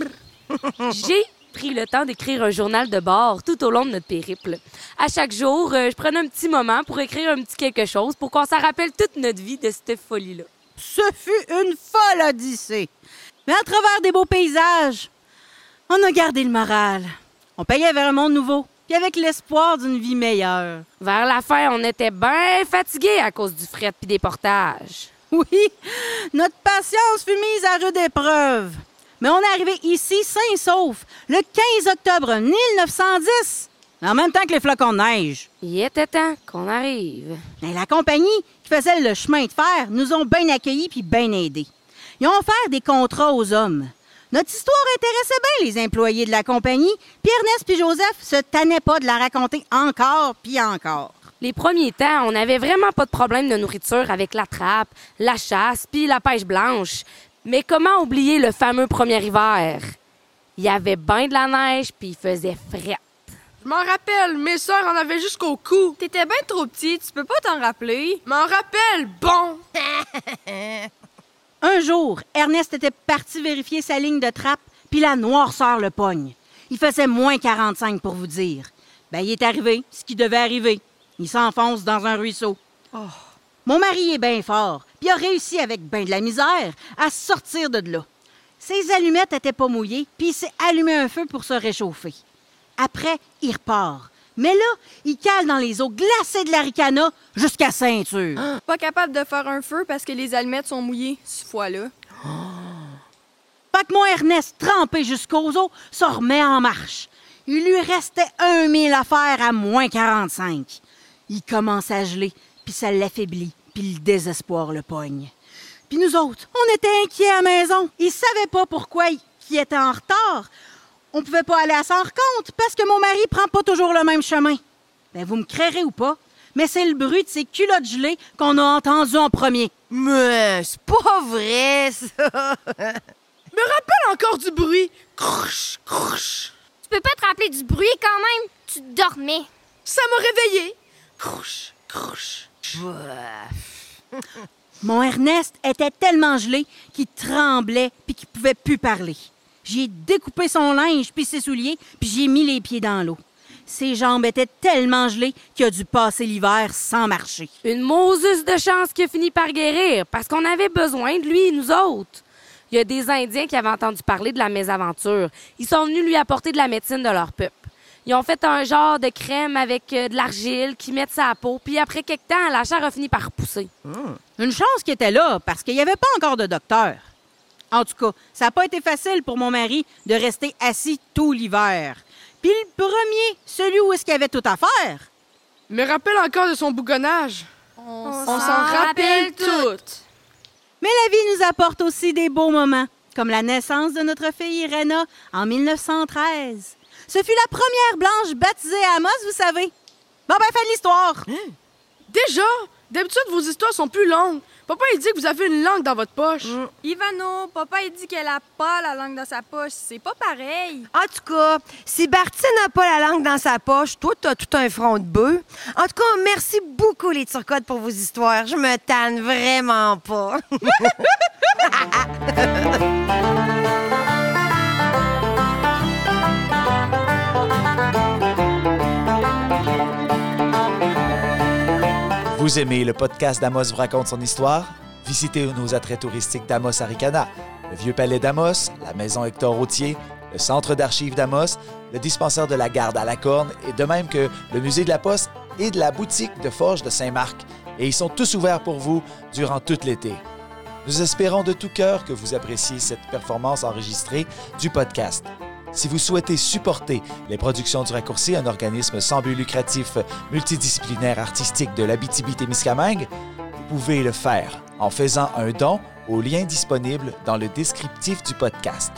J'ai pris le temps d'écrire un journal de bord tout au long de notre périple. À chaque jour, euh, je prenais un petit moment pour écrire un petit quelque chose pour qu'on s'en rappelle toute notre vie de cette folie-là. Ce fut une folle odyssée. Mais à travers des beaux paysages, on a gardé le moral. On payait vers un monde nouveau, puis avec l'espoir d'une vie meilleure. Vers la fin, on était bien fatigués à cause du fret puis des portages. Oui, notre patience fut mise à rude épreuve. Mais on est arrivé ici sains et saufs le quinze octobre mille neuf cent dix, en même temps que les flocons de neige. Il était temps qu'on arrive. Mais la compagnie qui faisait le chemin de fer nous ont bien accueillis puis bien aidés. Ils ont offert des contrats aux hommes. Notre histoire intéressait bien les employés de la compagnie, puis Ernest puis Joseph se tannaient pas de la raconter encore puis encore. Les premiers temps, on n'avait vraiment pas de problème de nourriture avec la trappe, la chasse puis la pêche blanche. Mais comment oublier le fameux premier hiver? Il y avait bien de la neige, puis il faisait fret. Je m'en rappelle, mes sœurs en avaient jusqu'au cou. T'étais bien trop petit, tu peux pas t'en rappeler. M'en rappelle, bon! Un jour, Ernest était parti vérifier sa ligne de trappe, puis la noirceur le pogne. Il faisait moins quarante-cinq pour vous dire. Ben, il est arrivé, ce qui devait arriver. Il s'enfonce dans un ruisseau. Oh. Mon mari est bien fort, puis il a réussi avec ben de la misère à sortir de là. Ses allumettes étaient pas mouillées, puis il s'est allumé un feu pour se réchauffer. Après, il repart. Mais là, il cale dans les eaux glacées de l'Aricana jusqu'à ceinture. Pas capable de faire un feu parce que les allumettes sont mouillées, cette fois-là. Oh. Fait que mon Ernest, trempé jusqu'aux os, se remet en marche. Il lui restait un mille à faire à moins quarante-cinq. Il commence à geler, puis ça l'affaiblit, puis le désespoir le pogne. Puis nous autres, on était inquiets à la maison. Ils savaient pas pourquoi il, il était en retard. On pouvait pas aller à son rencontre parce que mon mari prend pas toujours le même chemin. Ben, vous me créerez ou pas, mais c'est le bruit de ces culottes gelées qu'on a entendu en premier. Mais c'est pas vrai, ça! Me rappelle encore du bruit. Crouch, crouch. Tu peux pas te rappeler du bruit quand même? Tu dormais. Ça m'a réveillé. Crouch, crouch. Mon Ernest était tellement gelé qu'il tremblait puis qu'il pouvait plus parler. J'ai découpé son linge puis ses souliers puis j'ai mis les pieds dans l'eau. Ses jambes étaient tellement gelées qu'il a dû passer l'hiver sans marcher. Une Moses de chance qui a fini par guérir parce qu'on avait besoin de lui, nous autres. Il y a des Indiens qui avaient entendu parler de la mésaventure. Ils sont venus lui apporter de la médecine de leur peuple. Ils ont fait un genre de crème avec de l'argile qu'ils mettent sa peau, puis après quelque temps, la chair a fini par repousser. Mmh. Une chance qu'il était là, parce qu'il n'y avait pas encore de docteur. En tout cas, ça n'a pas été facile pour mon mari de rester assis tout l'hiver. Puis le premier, celui où est-ce qu'il y avait tout à faire. Me rappelle encore de son bougonnage. On, On s'en rappelle toutes. Mais la vie nous apporte aussi des beaux moments, comme la naissance de notre fille Irena en mille neuf cent treize. Ce fut la première blanche baptisée à Amos, vous savez. Bon, ben, fin de l'histoire. Hein? Déjà? D'habitude, vos histoires sont plus longues. Papa, il dit que vous avez une langue dans votre poche. Mm. Ivano, papa, il dit qu'elle a pas la langue dans sa poche. C'est pas pareil. En tout cas, si Barty n'a pas la langue dans sa poche, toi, t'as tout un front de bœuf. En tout cas, merci beaucoup, les Turcottes, pour vos histoires. Je me tanne vraiment pas. Vous aimez le podcast d'Amos vous raconte son histoire? Visitez nos attraits touristiques d'Amos Arikana, le Vieux Palais d'Amos, la Maison Hector Routier, le Centre d'archives d'Amos, le dispensaire de la Garde à la Corne, et de même que le Musée de la Poste et de la boutique de Forge de Saint-Marc. Et ils sont tous ouverts pour vous durant tout l'été. Nous espérons de tout cœur que vous appréciez cette performance enregistrée du podcast. Si vous souhaitez supporter les productions du Raccourci, un organisme sans but lucratif multidisciplinaire artistique de l'Abitibi-Témiscamingue, vous pouvez le faire en faisant un don au lien disponible dans le descriptif du podcast.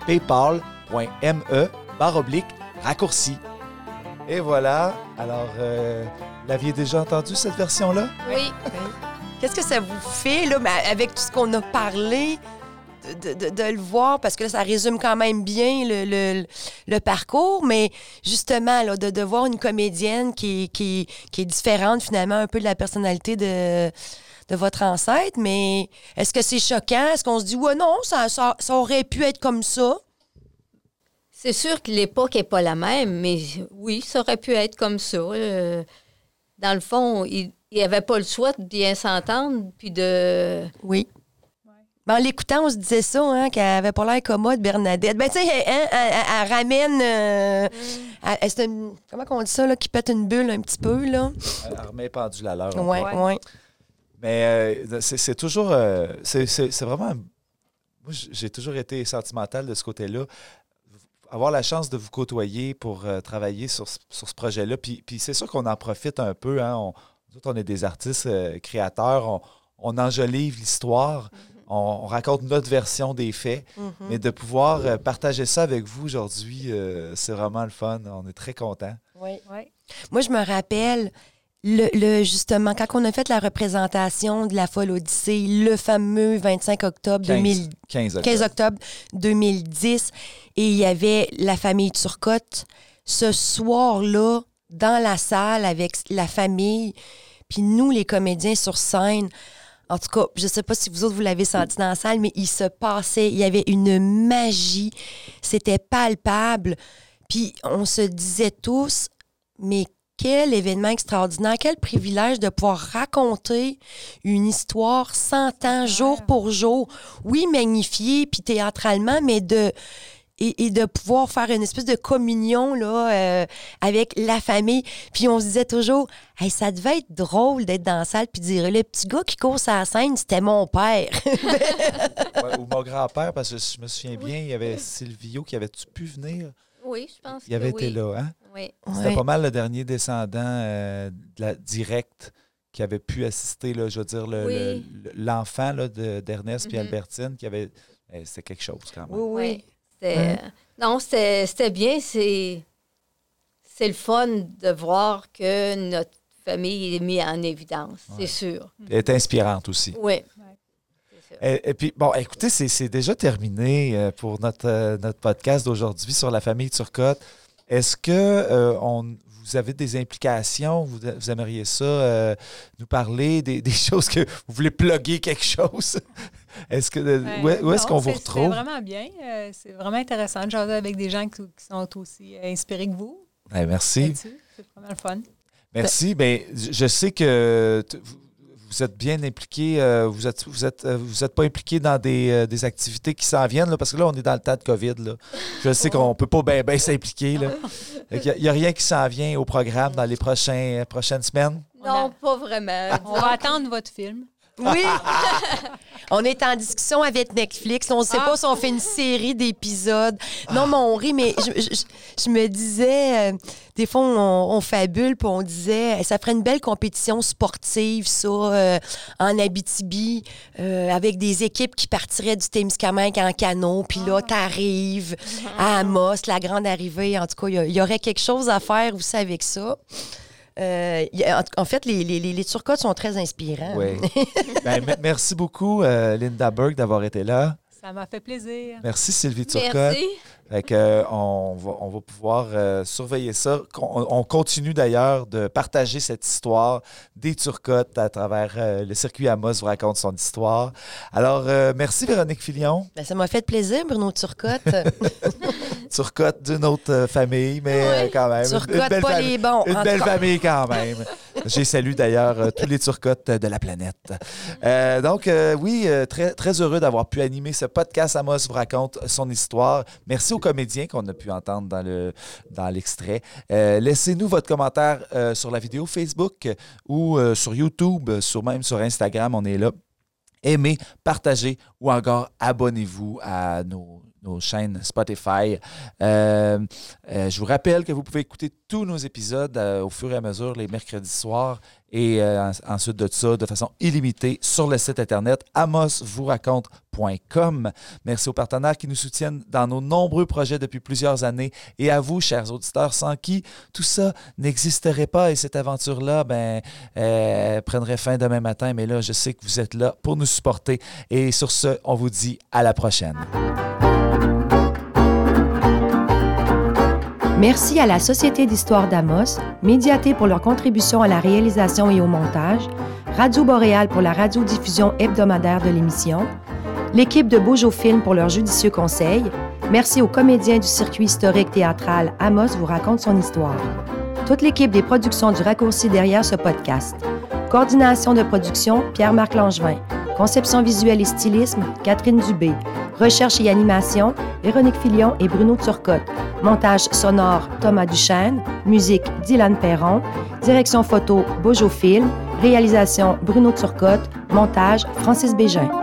paypal.me barre oblique raccourci. Et voilà. Alors, euh, l'aviez déjà entendu cette version-là? Oui. Qu'est-ce que ça vous fait, là, avec tout ce qu'on a parlé? De, de, de le voir, parce que là, ça résume quand même bien le, le, le parcours, mais justement, là, de, de voir une comédienne qui, qui, qui est différente, finalement, un peu de la personnalité de, de votre ancêtre, mais est-ce que c'est choquant? Est-ce qu'on se dit, ouais, non, ça, ça, ça aurait pu être comme ça? C'est sûr que l'époque n'est pas la même, mais oui, ça aurait pu être comme ça. Euh, dans le fond, il n'y avait pas le choix de bien s'entendre, puis de... Oui. Ben, en l'écoutant, on se disait ça, hein, qu'elle avait pas l'air commode, Bernadette. Ben, tu sais, elle, elle, elle, elle ramène... Euh, mm. elle, c'est une, comment on dit ça, là, qui pète une bulle un petit peu, là? Elle remet pendule à l'heure. Oui, oui. Mais euh, c'est, c'est toujours... Euh, c'est, c'est, c'est vraiment... Moi, j'ai toujours été sentimental de ce côté-là. Avoir la chance de vous côtoyer pour euh, travailler sur, sur ce projet-là. Puis, puis c'est sûr qu'on en profite un peu, hein. On, nous autres, on est des artistes euh, créateurs. On, on enjolive l'histoire. Mm. On raconte notre version des faits, mm-hmm. mais de pouvoir euh, partager ça avec vous aujourd'hui, euh, c'est vraiment le fun. On est très contents. Oui. oui. Moi, je me rappelle, le, le, justement, quand on a fait la représentation de La Folle Odyssée, le fameux vingt-cinq octobre deux mille... quinze octobre. quinze octobre deux mille dix, et il y avait la famille Turcotte. Ce soir-là, dans la salle avec la famille, puis nous, les comédiens sur scène, en tout cas, je ne sais pas si vous autres, vous l'avez senti dans la salle, mais il se passait, il y avait une magie. C'était palpable. Puis on se disait tous, mais quel événement extraordinaire, quel privilège de pouvoir raconter une histoire cent ans, jour pour jour. Oui, magnifiée, puis théâtralement, mais de... Et, et de pouvoir faire une espèce de communion là, euh, avec la famille. Puis on se disait toujours, hey, ça devait être drôle d'être dans la salle puis de dire, le petit gars qui court sur la scène, c'était mon père. Ouais, ou mon grand-père, parce que je me souviens bien, il y avait Silvio qui avait-tu pu venir? Oui, je pense Il avait que été oui. là, hein? Oui. C'était oui. pas mal le dernier descendant euh, de la directe qui avait pu assister, là, je veux dire, le, oui. le, l'enfant là, de, d'Ernest puis Mm-hmm. Albertine, qui avait... Eh, c'était quelque chose quand même. Oui, oui. oui. C'était, hein? Non, c'était, c'était bien. C'est, c'est le fun de voir que notre famille est mise en évidence, Ouais. c'est sûr. Elle est inspirante aussi. Oui. Et, et puis, bon, écoutez, c'est, c'est déjà terminé euh, pour notre, euh, notre podcast d'aujourd'hui sur la famille Turcotte. Est-ce que euh, on, vous avez des implications? Vous, vous aimeriez ça euh, nous parler des, des choses que vous voulez plugger quelque chose? Est-ce que, euh, Ouais, où, est, où est-ce non, qu'on vous c'est, retrouve? C'est vraiment bien. Euh, c'est vraiment intéressant de jaser avec des gens qui, qui sont aussi inspirés que vous. Ouais, merci. Là-dessus. C'est vraiment le fun. Merci. Bien, je sais que t- vous êtes bien impliqués. Euh, vous êtes, vous êtes, euh, vous êtes pas impliqués dans des, euh, des activités qui s'en viennent, là, parce que là, on est dans le temps de COVID. Là. Je sais qu'on peut pas bien ben s'impliquer. Là. Il n'y a, a rien qui s'en vient au programme dans les prochains, prochaines semaines? Non, pas vraiment. On va attendre votre film. Oui. On est en discussion avec Netflix. On ne sait ah. pas si on fait une série d'épisodes. Non, mais on rit, mais je, je, je me disais, euh, des fois, on, on fabule, puis on disait, ça ferait une belle compétition sportive, ça, euh, en Abitibi, euh, avec des équipes qui partiraient du Témiscamingue en canot, puis là, t'arrives à Amos, la grande arrivée. En tout cas, il y, y aurait quelque chose à faire aussi avec ça. Euh, y a- en, en fait, les, les, les, les Turcottes sont très inspirants. Oui. Ben, m- merci beaucoup, euh, Linda Burke, d'avoir été là. Ça m'a fait plaisir. Merci, Sylvie Turcotte. Merci. Fait que, euh, on, va, on va pouvoir euh, surveiller ça. On, on continue d'ailleurs de partager cette histoire des Turcottes à travers euh, le circuit Amos vous raconte son histoire. Alors, euh, merci Véronique Filion. Ben, ça m'a fait plaisir, Bruno Turcotte. Turcotte d'une autre euh, famille, mais euh, quand même. Turcotte, belle pas famille- les bons. Une en belle tout cas. famille quand même. J'ai salué d'ailleurs euh, tous les Turcottes de la planète. Euh, donc, euh, oui, euh, très, très heureux d'avoir pu animer ce podcast Amos vous raconte son histoire. Merci aux comédiens qu'on a pu entendre dans, le, dans l'extrait. Euh, laissez-nous votre commentaire euh, sur la vidéo Facebook ou euh, sur YouTube, sur, même sur Instagram, on est là. Aimez, partagez ou encore abonnez-vous à nos, nos chaînes Spotify. Euh, euh, je vous rappelle que vous pouvez écouter tous nos épisodes euh, au fur et à mesure les mercredis soirs et euh, en- ensuite de ça de façon illimitée sur le site internet amos vous raconte point com. Merci aux partenaires qui nous soutiennent dans nos nombreux projets depuis plusieurs années et à vous, chers auditeurs, sans qui tout ça n'existerait pas et cette aventure-là ben, euh, prendrait fin demain matin. Mais là, je sais que vous êtes là pour nous supporter. Et sur ce, on vous dit à la prochaine. Merci à la Société d'histoire d'Amos, Médiaté pour leur contribution à la réalisation et au montage, Radio Boréal pour la radiodiffusion hebdomadaire de l'émission, l'équipe de Beaujeu Film pour leurs judicieux conseils. Merci aux comédiens du circuit historique théâtral Amos vous raconte son histoire. Toute l'équipe des productions du Raccourci derrière ce podcast. Coordination de production, Pierre-Marc Langevin. Conception visuelle et stylisme, Catherine Dubé. Recherche et animation, Véronique Filion et Bruno Turcotte. Montage sonore, Thomas Duchesne. Musique, Dylan Perron. Direction photo, Beaujeu Film. Réalisation, Bruno Turcotte. Montage, Francis Bégin.